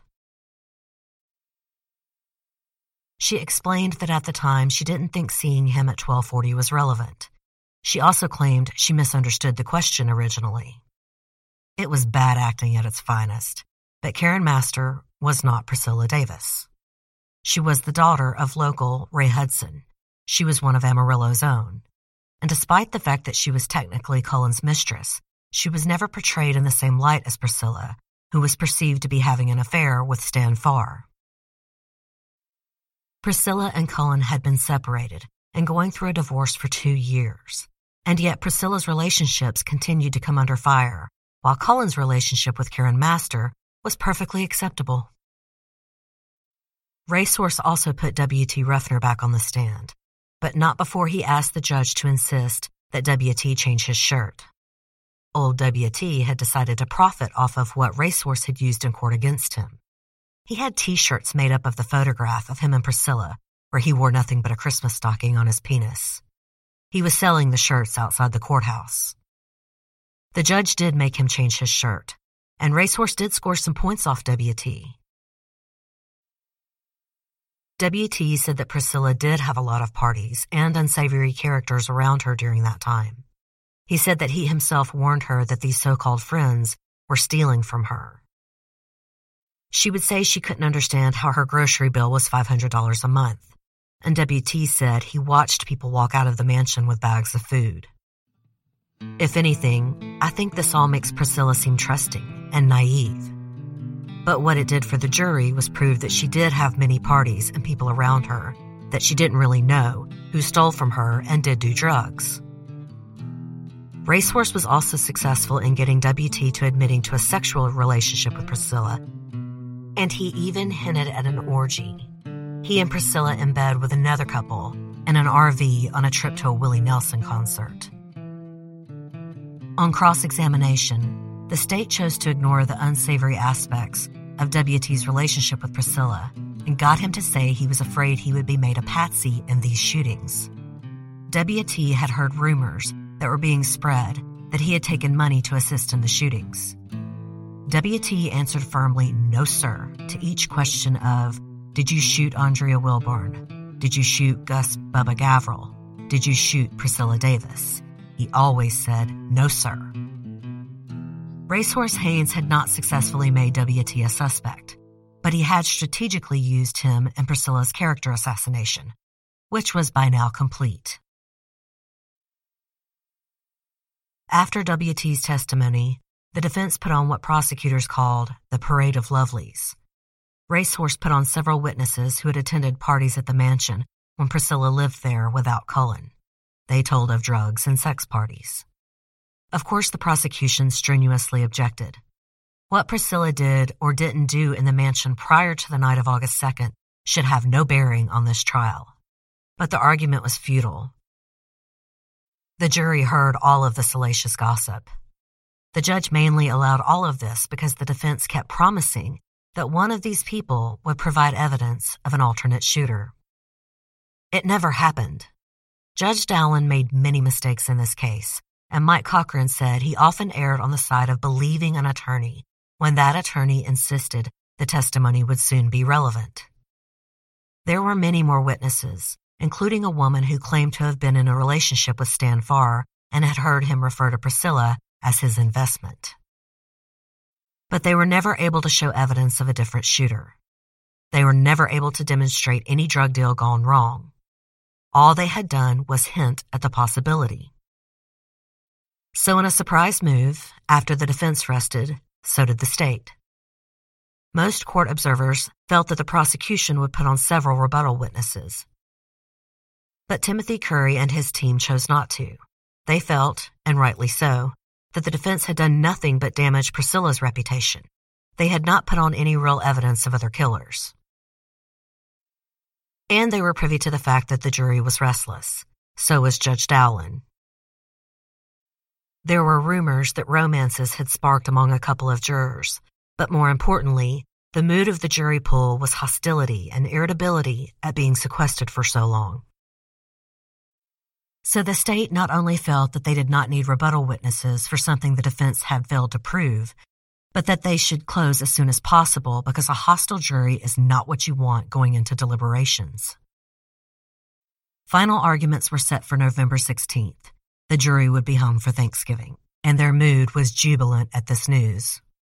She explained that at the time she didn't think seeing him at 12:40 was relevant. She also claimed she misunderstood the question originally. It was bad acting at its finest, but Karen Master was not Priscilla Davis. She was the daughter of local Ray Hudson. She was one of Amarillo's own. And despite the fact that she was technically Cullen's mistress, she was never portrayed in the same light as Priscilla, who was perceived to be having an affair with Stan Farr. Priscilla and Cullen had been separated and going through a divorce for 2 years, and yet Priscilla's relationships continued to come under fire, while Cullen's relationship with Karen Master was perfectly acceptable. Racehorse also put W.T. Ruffner back on the stand, but not before he asked the judge to insist that W.T. change his shirt. Old W.T. had decided to profit off of what Racehorse had used in court against him. He had T-shirts made up of the photograph of him and Priscilla, where he wore nothing but a Christmas stocking on his penis. He was selling the shirts outside the courthouse. The judge did make him change his shirt, and Racehorse did score some points off W.T. W.T. said that Priscilla did have a lot of parties and unsavory characters around her during that time. He said that he himself warned her that these so-called friends were stealing from her. She would say she couldn't understand how her grocery bill was $500 a month, and W.T. said he watched people walk out of the mansion with bags of food. If anything, I think this all makes Priscilla seem trusting and naive. But what it did for the jury was prove that she did have many parties and people around her that she didn't really know who stole from her and did do drugs. Racehorse was also successful in getting W.T. to admitting to a sexual relationship with Priscilla, and he even hinted at an orgy. He and Priscilla in bed with another couple in an RV on a trip to a Willie Nelson concert. On cross-examination, the state chose to ignore the unsavory aspects of W.T.'s relationship with Priscilla and got him to say he was afraid he would be made a patsy in these shootings. W.T. had heard rumors that were being spread that he had taken money to assist in the shootings. W.T. answered firmly, "No, sir," to each question of, did you shoot Andrea Wilburn? Did you shoot Gus Bubba Gavril? Did you shoot Priscilla Davis? He always said, "No, sir." Racehorse Haynes had not successfully made W.T. a suspect, but he had strategically used him in Priscilla's character assassination, which was by now complete. After W.T.'s testimony, the defense put on what prosecutors called the Parade of Lovelies. Racehorse put on several witnesses who had attended parties at the mansion when Priscilla lived there without Cullen. They told of drugs and sex parties. Of course, the prosecution strenuously objected. What Priscilla did or didn't do in the mansion prior to the night of August 2nd should have no bearing on this trial. But the argument was futile. The jury heard all of the salacious gossip. The judge mainly allowed all of this because the defense kept promising that one of these people would provide evidence of an alternate shooter. It never happened. Judge Dowland made many mistakes in this case, and Mike Cochran said he often erred on the side of believing an attorney when that attorney insisted the testimony would soon be relevant. There were many more witnesses, including a woman who claimed to have been in a relationship with Stan Farr and had heard him refer to Priscilla as his investment. But they were never able to show evidence of a different shooter. They were never able to demonstrate any drug deal gone wrong. All they had done was hint at the possibility. So in a surprise move, after the defense rested, so did the state. Most court observers felt that the prosecution would put on several rebuttal witnesses. But Timothy Curry and his team chose not to. They felt, and rightly so, that the defense had done nothing but damage Priscilla's reputation. They had not put on any real evidence of other killers. And they were privy to the fact that the jury was restless. So was Judge Dowling. There were rumors that romances had sparked among a couple of jurors, but more importantly, the mood of the jury pool was hostility and irritability at being sequestered for so long. So the state not only felt that they did not need rebuttal witnesses for something the defense had failed to prove, but that they should close as soon as possible because a hostile jury is not what you want going into deliberations. Final arguments were set for November 16th. The jury would be home for Thanksgiving, and their mood was jubilant at this news.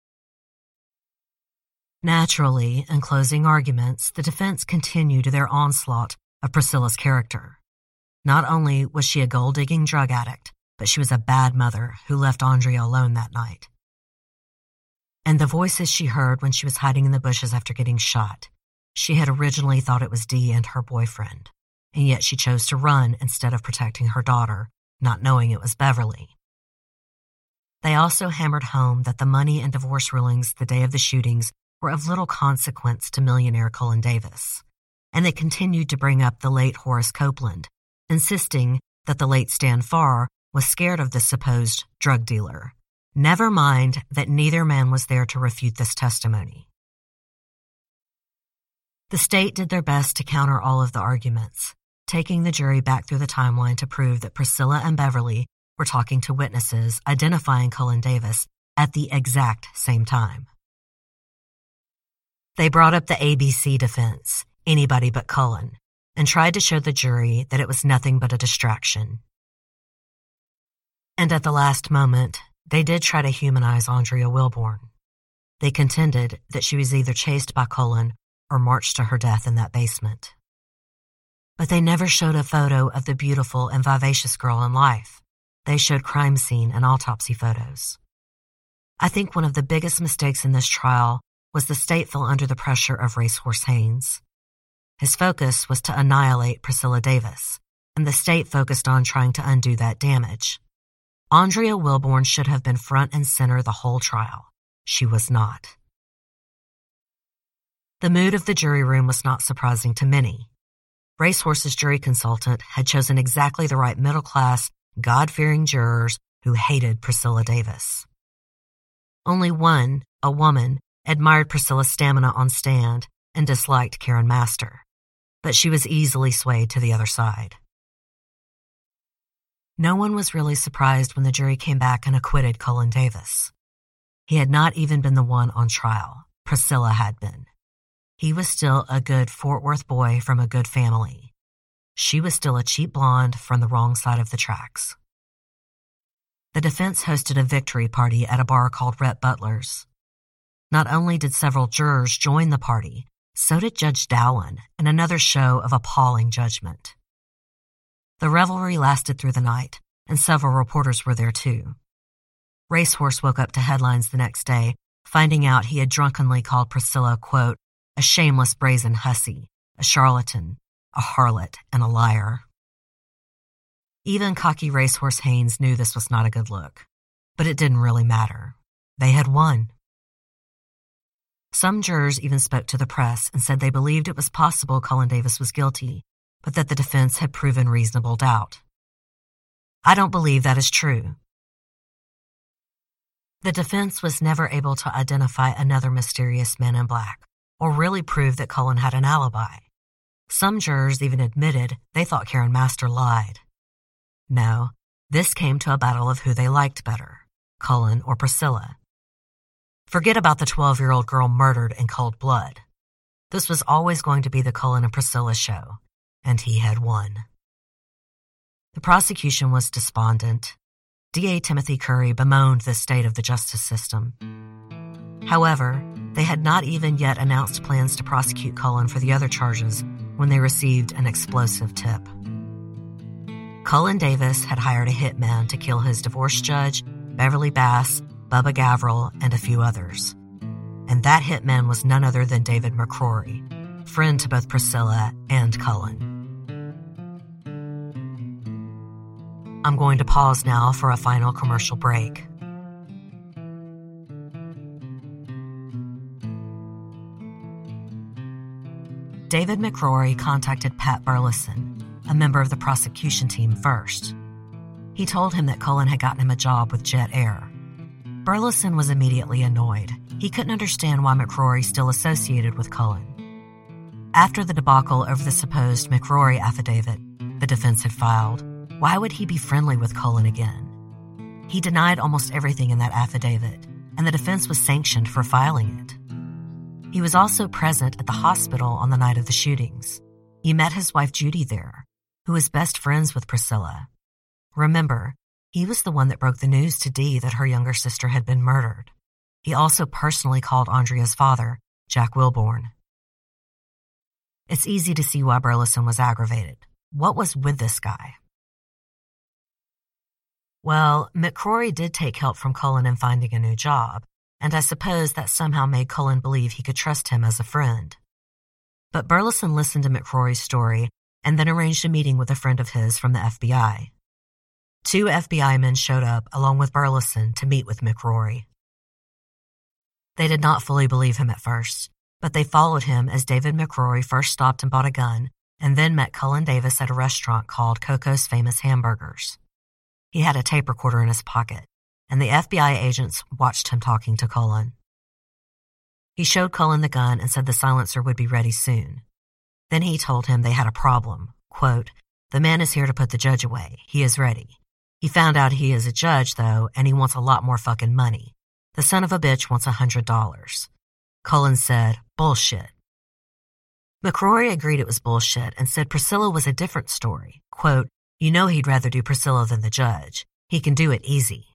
Naturally, in closing arguments, the defense continued their onslaught of Priscilla's character. Not only was she a gold-digging drug addict, but she was a bad mother who left Andrea alone that night. And the voices she heard when she was hiding in the bushes after getting shot, she had originally thought it was Dee and her boyfriend, and yet she chose to run instead of protecting her daughter, not knowing it was Beverly. They also hammered home that the money and divorce rulings the day of the shootings were of little consequence to millionaire Cullen Davis, and they continued to bring up the late Horace Copeland, insisting that the late Stan Farr was scared of the supposed drug dealer. Never mind that neither man was there to refute this testimony. The state did their best to counter all of the arguments, taking the jury back through the timeline to prove that Priscilla and Beverly were talking to witnesses identifying Cullen Davis at the exact same time. They brought up the ABC defense, anybody but Cullen, and tried to show the jury that it was nothing but a distraction. And at the last moment, they did try to humanize Andrea Wilborn. They contended that she was either chased by Cullen or marched to her death in that basement. But they never showed a photo of the beautiful and vivacious girl in life. They showed crime scene and autopsy photos. I think one of the biggest mistakes in this trial was the state fell under the pressure of Racehorse Haynes. His focus was to annihilate Priscilla Davis, and the state focused on trying to undo that damage. Andrea Wilborn should have been front and center the whole trial. She was not. The mood of the jury room was not surprising to many. Racehorse's jury consultant had chosen exactly the right middle-class, God-fearing jurors who hated Priscilla Davis. Only one, a woman, admired Priscilla's stamina on stand and disliked Karen Master, but she was easily swayed to the other side. No one was really surprised when the jury came back and acquitted Cullen Davis. He had not even been the one on trial. Priscilla had been. He was still a good Fort Worth boy from a good family. She was still a cheap blonde from the wrong side of the tracks. The defense hosted a victory party at a bar called Rhett Butler's. Not only did several jurors join the party, so did Judge Dowling in another show of appalling judgment. The revelry lasted through the night, and several reporters were there too. Racehorse woke up to headlines the next day, finding out he had drunkenly called Priscilla, quote, a shameless brazen hussy, a charlatan, a harlot, and a liar. Even cocky Racehorse Haynes knew this was not a good look, but it didn't really matter. They had won. Some jurors even spoke to the press and said they believed it was possible Cullen Davis was guilty, but that the defense had proven reasonable doubt. I don't believe that is true. The defense was never able to identify another mysterious man in black, or really prove that Cullen had an alibi. Some jurors even admitted they thought Karen Master lied. No, this came to a battle of who they liked better, Cullen or Priscilla. Forget about the 12-year-old girl murdered in cold blood. This was always going to be the Cullen and Priscilla show, and he had won. The prosecution was despondent. DA Timothy Curry bemoaned the state of the justice system. However, they had not even yet announced plans to prosecute Cullen for the other charges when they received an explosive tip. Cullen Davis had hired a hitman to kill his divorce judge, Beverly Bass, Bubba Gavrill, and a few others. And that hitman was none other than David McCrory, friend to both Priscilla and Cullen. I'm going to pause now for a final commercial break. David McCrory contacted Pat Burleson, a member of the prosecution team, first. He told him that Cullen had gotten him a job with Jet Air. Burleson was immediately annoyed. He couldn't understand why McCrory still associated with Cullen. After the debacle over the supposed McCrory affidavit the defense had filed, why would he be friendly with Cullen again? He denied almost everything in that affidavit, and the defense was sanctioned for filing it. He was also present at the hospital on the night of the shootings. He met his wife Judy there, who was best friends with Priscilla. Remember, he was the one that broke the news to Dee that her younger sister had been murdered. He also personally called Andrea's father, Jack Wilborn. It's easy to see why Burleson was aggravated. What was with this guy? Well, McCrory did take help from Cullen in finding a new job, and I suppose that somehow made Cullen believe he could trust him as a friend. But Burleson listened to McCrory's story and then arranged a meeting with a friend of his from the FBI. 2 FBI men showed up along with Burleson to meet with McCrory. They did not fully believe him at first, but they followed him as David McCrory first stopped and bought a gun and then met Cullen Davis at a restaurant called Coco's Famous Hamburgers. He had a tape recorder in his pocket, and the FBI agents watched him talking to Cullen. He showed Cullen the gun and said the silencer would be ready soon. Then he told him they had a problem. Quote, "The man is here to put the judge away. He is ready. He found out he is a judge, though, and he wants a lot more fucking money. The son of a bitch wants $100. Cullen said, "Bullshit." McCrory agreed it was bullshit and said Priscilla was a different story. Quote, "You know he'd rather do Priscilla than the judge. He can do it easy."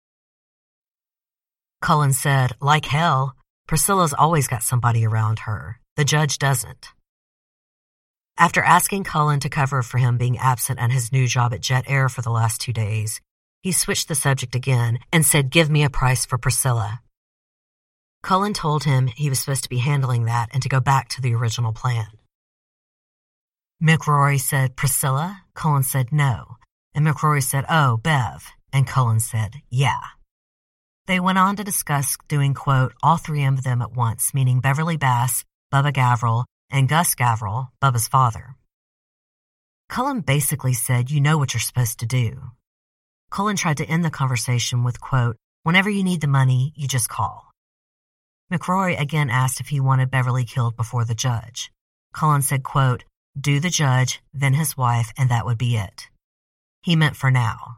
Cullen said, "Like hell, Priscilla's always got somebody around her. The judge doesn't." After asking Cullen to cover for him being absent at his new job at Jet Air for the last 2 days, he switched the subject again and said, "Give me a price for Priscilla." Cullen told him he was supposed to be handling that and to go back to the original plan. McCrory said, "Priscilla?" Cullen said, "No." And McCrory said, "Oh, Bev." And Cullen said, "Yeah." They went on to discuss doing, quote, all 3 of them at once, meaning Beverly Bass, Bubba Gavriel, and Gus Gavriel, Bubba's father. Cullen basically said, "You know what you're supposed to do." Cullen tried to end the conversation with, quote, "Whenever you need the money, you just call." McCrory again asked if he wanted Beverly killed before the judge. Cullen said, quote, "Do the judge, then his wife, and that would be it." He meant for now.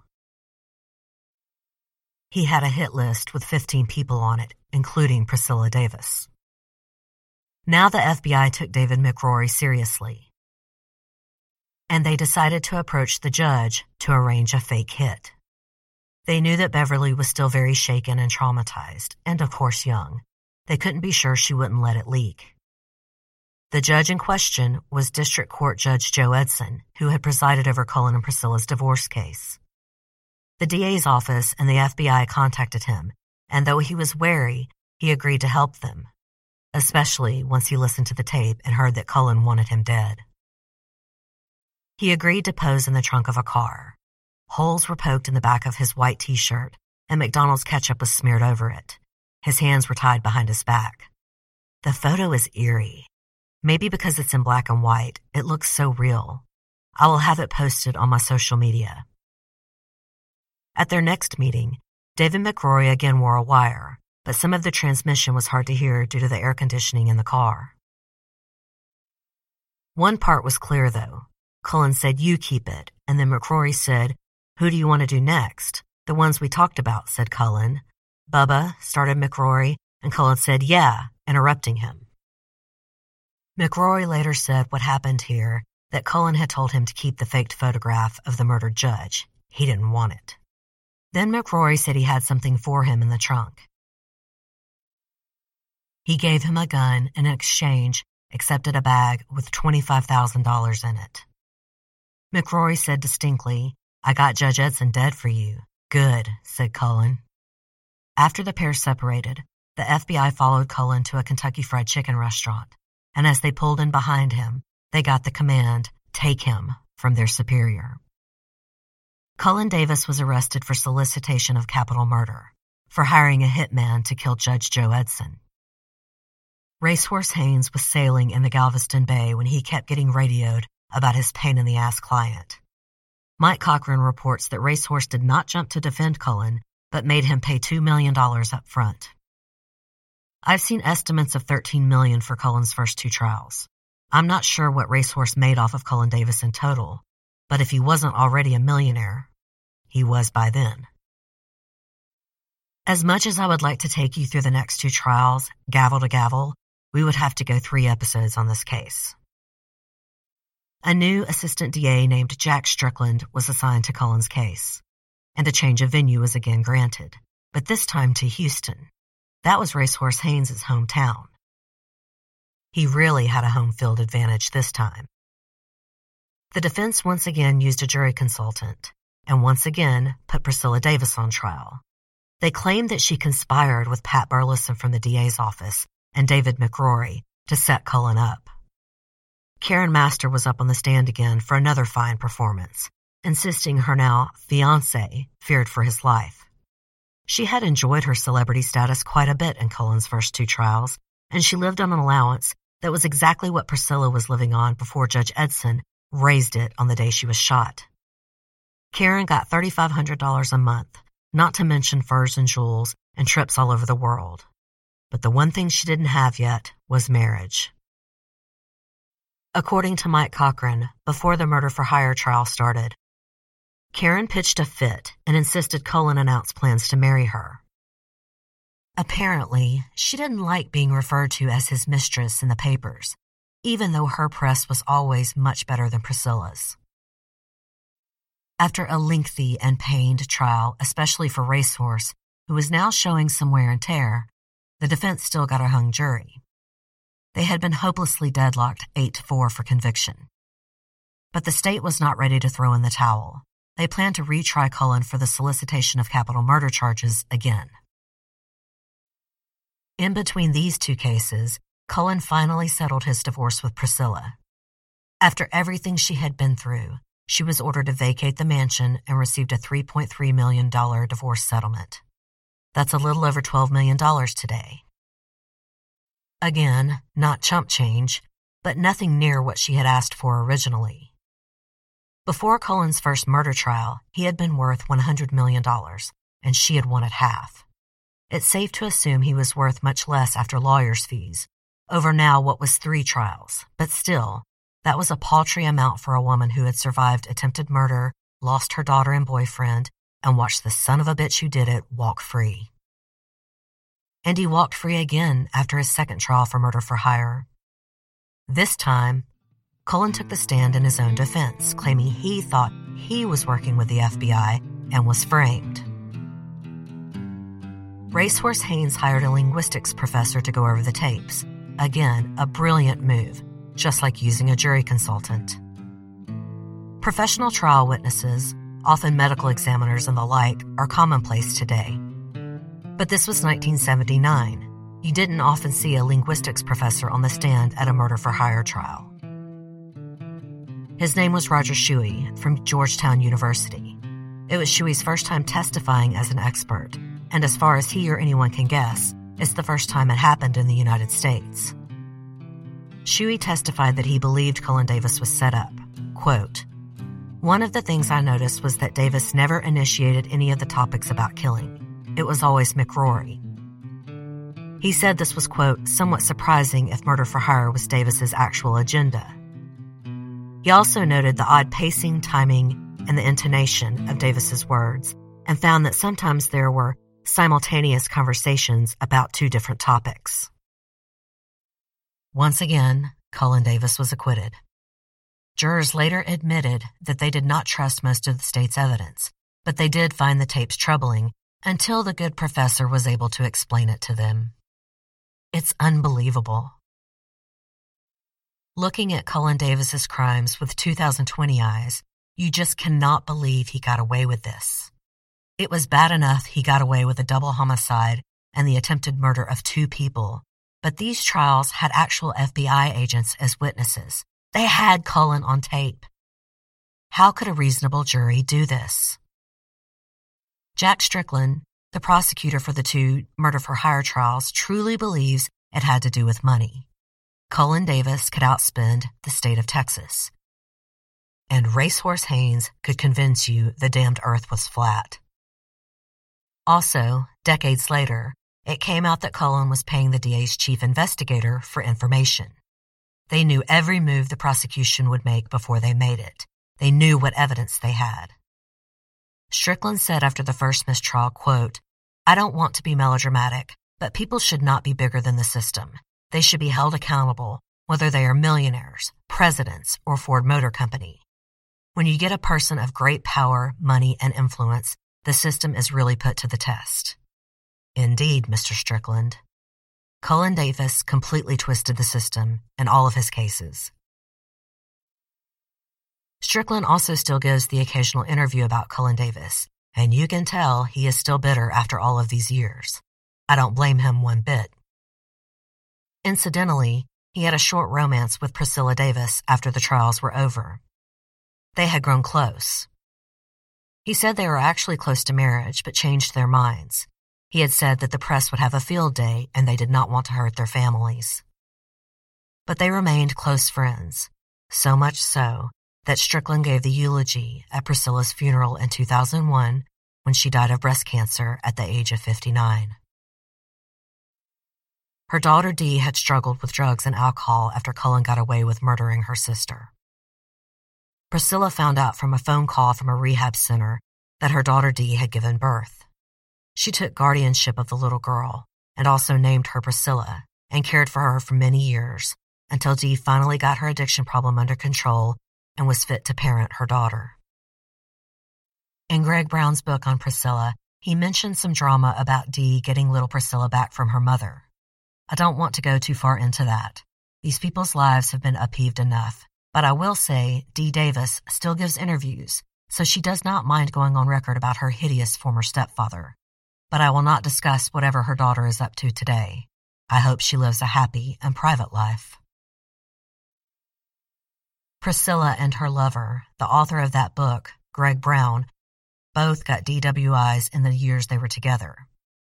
He had a hit list with 15 people on it, including Priscilla Davis. Now the FBI took David McCrory seriously, and they decided to approach the judge to arrange a fake hit. They knew that Beverly was still very shaken and traumatized, and of course young. They couldn't be sure she wouldn't let it leak. The judge in question was District Court Judge Joe Edson, who had presided over Cullen and Priscilla's divorce case. The DA's office and the FBI contacted him, and though he was wary, he agreed to help them, especially once he listened to the tape and heard that Cullen wanted him dead. He agreed to pose in the trunk of a car. Holes were poked in the back of his white t-shirt, and McDonald's ketchup was smeared over it. His hands were tied behind his back. The photo is eerie. Maybe because it's in black and white, it looks so real. I will have it posted on my social media. At their next meeting, David McCrory again wore a wire, but some of the transmission was hard to hear due to the air conditioning in the car. One part was clear, though. Cullen said, "You keep it," and then McCrory said, "Who do you want to do next?" "The ones we talked about," said Cullen. "Bubba," started McCrory, and Cullen said, "Yeah," interrupting him. McCrory later said what happened here, that Cullen had told him to keep the faked photograph of the murdered judge. He didn't want it. Then McCrory said he had something for him in the trunk. He gave him a gun and in exchange accepted a bag with $25,000 in it. McCrory said distinctly, "I got Judge Edson dead for you." "Good," said Cullen. After the pair separated, the FBI followed Cullen to a Kentucky Fried Chicken restaurant, and as they pulled in behind him, they got the command, "Take him," from their superior. Cullen Davis was arrested for solicitation of capital murder, for hiring a hitman to kill Judge Joe Edson. Racehorse Haynes was sailing in the Galveston Bay when he kept getting radioed about his pain-in-the-ass client. Mike Cochran reports that Racehorse did not jump to defend Cullen, but made him pay $2 million up front. I've seen estimates of $13 million for Cullen's first 2 trials. I'm not sure what Racehorse made off of Cullen Davis in total, but if he wasn't already a millionaire, he was by then. As much as I would like to take you through the next 2 trials, gavel to gavel, we would have to go 3 episodes on this case. A new assistant DA named Jack Strickland was assigned to Cullen's case, and a change of venue was again granted, but this time to Houston. That was Racehorse Haynes' hometown. He really had a home field advantage this time. The defense once again used a jury consultant, and once again put Priscilla Davis on trial. They claimed that she conspired with Pat Burleson from the DA's office and David McRory to set Cullen up. Karen Master was up on the stand again for another fine performance, insisting her now fiancé feared for his life. She had enjoyed her celebrity status quite a bit in Cullen's first 2 trials, and she lived on an allowance that was exactly what Priscilla was living on before Judge Edson raised it on the day she was shot. Karen got $3,500 a month, not to mention furs and jewels and trips all over the world. But the one thing she didn't have yet was marriage. According to Mike Cochran, before the murder-for-hire trial started, Karen pitched a fit and insisted Cullen announce plans to marry her. Apparently, she didn't like being referred to as his mistress in the papers, even though her press was always much better than Priscilla's. After a lengthy and pained trial, especially for Racehorse, who was now showing some wear and tear, the defense still got a hung jury. They had been hopelessly deadlocked 8-4 for conviction. But the state was not ready to throw in the towel. They planned to retry Cullen for the solicitation of capital murder charges again. In between these 2 cases, Cullen finally settled his divorce with Priscilla. After everything she had been through, she was ordered to vacate the mansion and received a $3.3 million divorce settlement. That's a little over $12 million today. Again, not chump change, but nothing near what she had asked for originally. Before Cullen's first murder trial, he had been worth $100 million, and she had wanted half. It's safe to assume he was worth much less after lawyers' fees, over now what was 3 trials, but still, that was a paltry amount for a woman who had survived attempted murder, lost her daughter and boyfriend, and watched the son of a bitch who did it walk free. And he walked free again after his second trial for murder for hire. This time, Cullen took the stand in his own defense, claiming he thought he was working with the FBI and was framed. Racehorse Haynes hired a linguistics professor to go over the tapes. Again, a brilliant move, just like using a jury consultant. Professional trial witnesses, often medical examiners and the like, are commonplace today. But this was 1979. You didn't often see a linguistics professor on the stand at a murder-for-hire trial. His name was Roger Shuey from Georgetown University. It was Shuey's first time testifying as an expert, and as far as he or anyone can guess, it's the first time it happened in the United States. Shuey testified that he believed Cullen Davis was set up. Quote, "One of the things I noticed was that Davis never initiated any of the topics about killing. It was always McRory. He said this was, quote, somewhat surprising if murder for hire was Davis's actual agenda. He also noted the odd pacing, timing, and the intonation of Davis's words, and found that sometimes there were simultaneous conversations about 2 different topics." Once again, Cullen Davis was acquitted. Jurors later admitted that they did not trust most of the state's evidence, but they did find the tapes troubling until the good professor was able to explain it to them. It's unbelievable. Looking at Cullen Davis's crimes with 2020 eyes, you just cannot believe he got away with this. It was bad enough he got away with a double homicide and the attempted murder of 2 people, but these trials had actual FBI agents as witnesses. They had Cullen on tape. How could a reasonable jury do this? Jack Strickland, the prosecutor for the two murder-for-hire trials, truly believes it had to do with money. Cullen Davis could outspend the state of Texas. And Racehorse Haynes could convince you the damned earth was flat. Also, decades later, it came out that Cullen was paying the DA's chief investigator for information. They knew every move the prosecution would make before they made it. They knew what evidence they had. Strickland said after the first mistrial, quote, "I don't want to be melodramatic, but people should not be bigger than the system. They should be held accountable, whether they are millionaires, presidents, or Ford Motor Company. When you get a person of great power, money, and influence, the system is really put to the test." Indeed, Mr. Strickland. Cullen Davis completely twisted the system in all of his cases. Strickland also still gives the occasional interview about Cullen Davis, and you can tell he is still bitter after all of these years. I don't blame him one bit. Incidentally, he had a short romance with Priscilla Davis after the trials were over. They had grown close. He said they were actually close to marriage, but changed their minds. He had said that the press would have a field day and they did not want to hurt their families. But they remained close friends, so much so that Strickland gave the eulogy at Priscilla's funeral in 2001 when she died of breast cancer at the age of 59. Her daughter Dee had struggled with drugs and alcohol after Cullen got away with murdering her sister. Priscilla found out from a phone call from a rehab center that her daughter Dee had given birth. She took guardianship of the little girl and also named her Priscilla and cared for her for many years until Dee finally got her addiction problem under control and was fit to parent her daughter. In Greg Brown's book on Priscilla, he mentioned some drama about Dee getting little Priscilla back from her mother. I don't want to go too far into that. These people's lives have been upheaved enough, but I will say Dee Davis still gives interviews, so she does not mind going on record about her hideous former stepfather. But I will not discuss whatever her daughter is up to today. I hope she lives a happy and private life. Priscilla and her lover, the author of that book, Greg Brown, both got DWIs in the years they were together.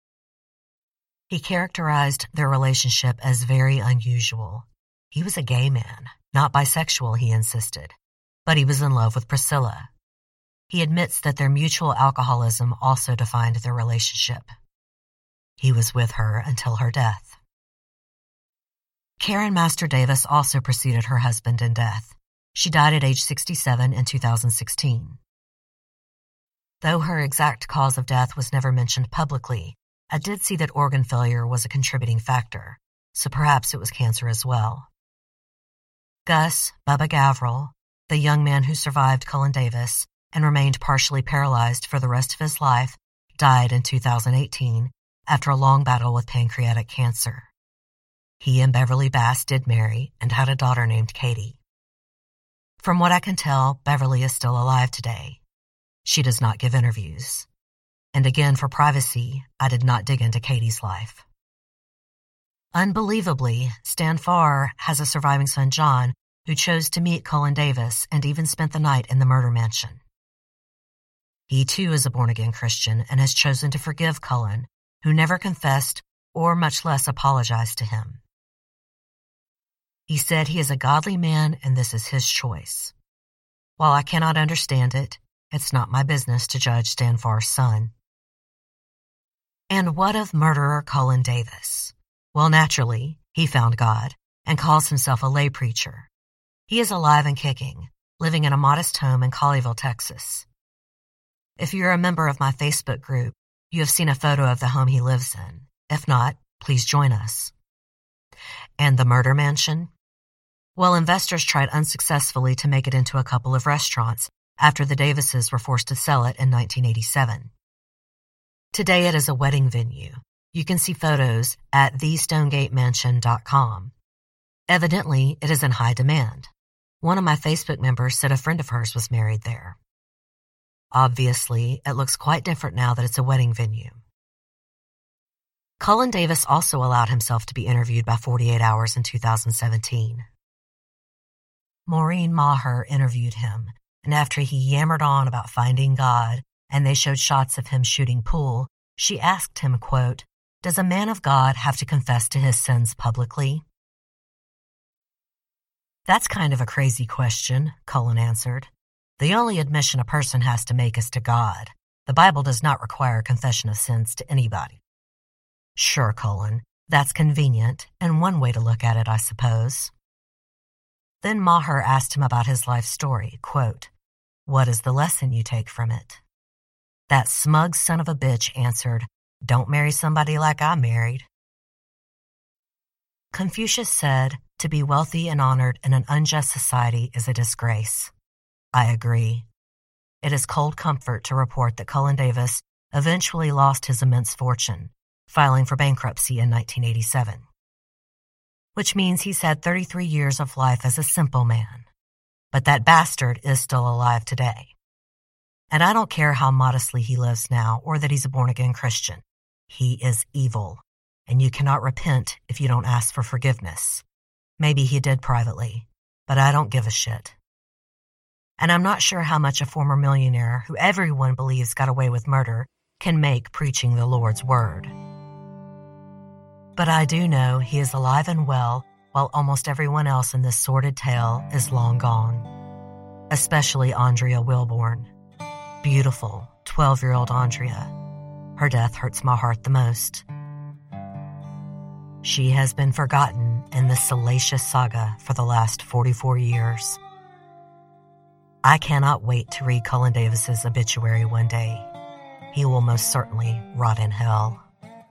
He characterized their relationship as very unusual. He was a gay man, not bisexual, he insisted, but he was in love with Priscilla. He admits that their mutual alcoholism also defined their relationship. He was with her until her death. Karen Master Davis also preceded her husband in death. She died at age 67 in 2016. Though her exact cause of death was never mentioned publicly, I did see that organ failure was a contributing factor, so perhaps it was cancer as well. Gus Bubba Gavriel, the young man who survived Cullen Davis and remained partially paralyzed for the rest of his life, died in 2018 after a long battle with pancreatic cancer. He and Beverly Bass did marry and had a daughter named Katie. From what I can tell, Beverly is still alive today. She does not give interviews. And again, for privacy, I did not dig into Katie's life. Unbelievably, Stan Farr has a surviving son, John, who chose to meet Cullen Davis and even spent the night in the murder mansion. He too is a born-again Christian and has chosen to forgive Cullen, who never confessed or much less apologized to him. He said he is a godly man and this is his choice. While I cannot understand it, it's not my business to judge Stan Farr's son. And what of murderer Cullen Davis? Well, naturally, he found God and calls himself a lay preacher. He is alive and kicking, living in a modest home in Colleyville, Texas. If you're a member of my Facebook group, you have seen a photo of the home he lives in. If not, please join us. And the murder mansion? Well, investors tried unsuccessfully to make it into a couple of restaurants after the Davises were forced to sell it in 1987. Today it is a wedding venue. You can see photos at thestonegatemansion.com. Evidently, it is in high demand. One of my Facebook members said a friend of hers was married there. Obviously, it looks quite different now that it's a wedding venue. Cullen Davis also allowed himself to be interviewed by 48 Hours in 2017. Maureen Maher interviewed him, and after he yammered on about finding God and they showed shots of him shooting pool, she asked him, quote, "Does a man of God have to confess to his sins publicly?" "That's kind of a crazy question," Cullen answered. "The only admission a person has to make is to God. The Bible does not require confession of sins to anybody." "Sure, Cullen, that's convenient, and one way to look at it, I suppose." Then Maher asked him about his life story, quote, "What is the lesson you take from it?" That smug son of a bitch answered, "Don't marry somebody like I married." Confucius said, "To be wealthy and honored in an unjust society is a disgrace." I agree. It is cold comfort to report that Cullen Davis eventually lost his immense fortune, filing for bankruptcy in 1987. Which means he's had 33 years of life as a simple man. But that bastard is still alive today. And I don't care how modestly he lives now or that he's a born-again Christian. He is evil, and you cannot repent if you don't ask for forgiveness. Maybe he did privately, but I don't give a shit. And I'm not sure how much a former millionaire who everyone believes got away with murder can make preaching the Lord's word. But I do know he is alive and well while almost everyone else in this sordid tale is long gone. Especially Andrea Wilborn. Beautiful, 12-year-old Andrea. Her death hurts my heart the most. She has been forgotten in this salacious saga for the last 44 years. I cannot wait to read Cullen Davis's obituary one day. He will most certainly rot in hell.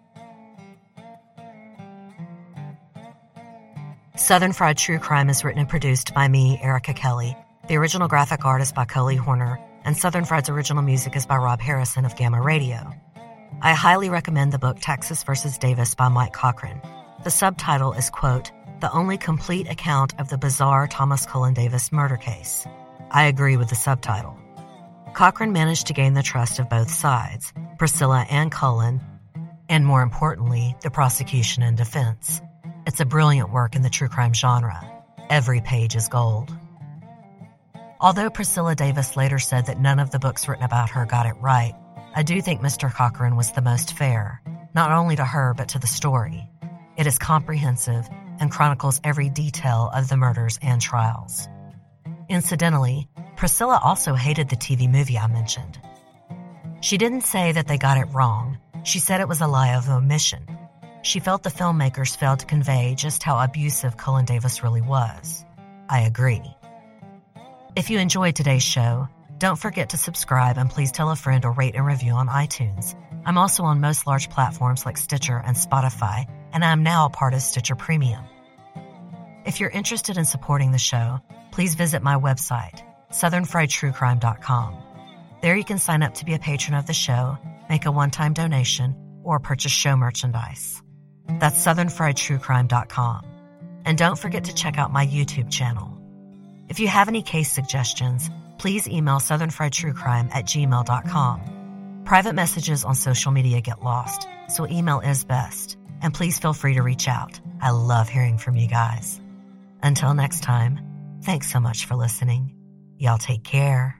Southern Fried True Crime is written and produced by me, Erica Kelly. The original graphic art is by Coley Horner, and Southern Fried's original music is by Rob Harrison of Gamma Radio. I highly recommend the book Texas vs. Davis by Mike Cochran. The subtitle is, quote, "The only complete account of the bizarre Thomas Cullen Davis murder case." I agree with the subtitle. Cochran managed to gain the trust of both sides, Priscilla and Cullen, and more importantly, the prosecution and defense. It's a brilliant work in the true crime genre. Every page is gold. Although Priscilla Davis later said that none of the books written about her got it right, I do think Mr. Cochran was the most fair, not only to her but to the story. It is comprehensive and chronicles every detail of the murders and trials. Incidentally, Priscilla also hated the TV movie I mentioned. She didn't say that they got it wrong. She said it was a lie of omission. She felt the filmmakers failed to convey just how abusive Cullen Davis really was. I agree. If you enjoyed today's show, don't forget to subscribe and please tell a friend or rate and review on iTunes. I'm also on most large platforms like Stitcher and Spotify, and I'm now a part of Stitcher Premium. If you're interested in supporting the show, please visit my website, southernfriedtruecrime.com. There you can sign up to be a patron of the show, make a one-time donation, or purchase show merchandise. That's southernfriedtruecrime.com. And don't forget to check out my YouTube channel. If you have any case suggestions, please email southernfriedtruecrime@gmail.com. Private messages on social media get lost, so email is best. And please feel free to reach out. I love hearing from you guys. Until next time, thanks so much for listening. Y'all take care.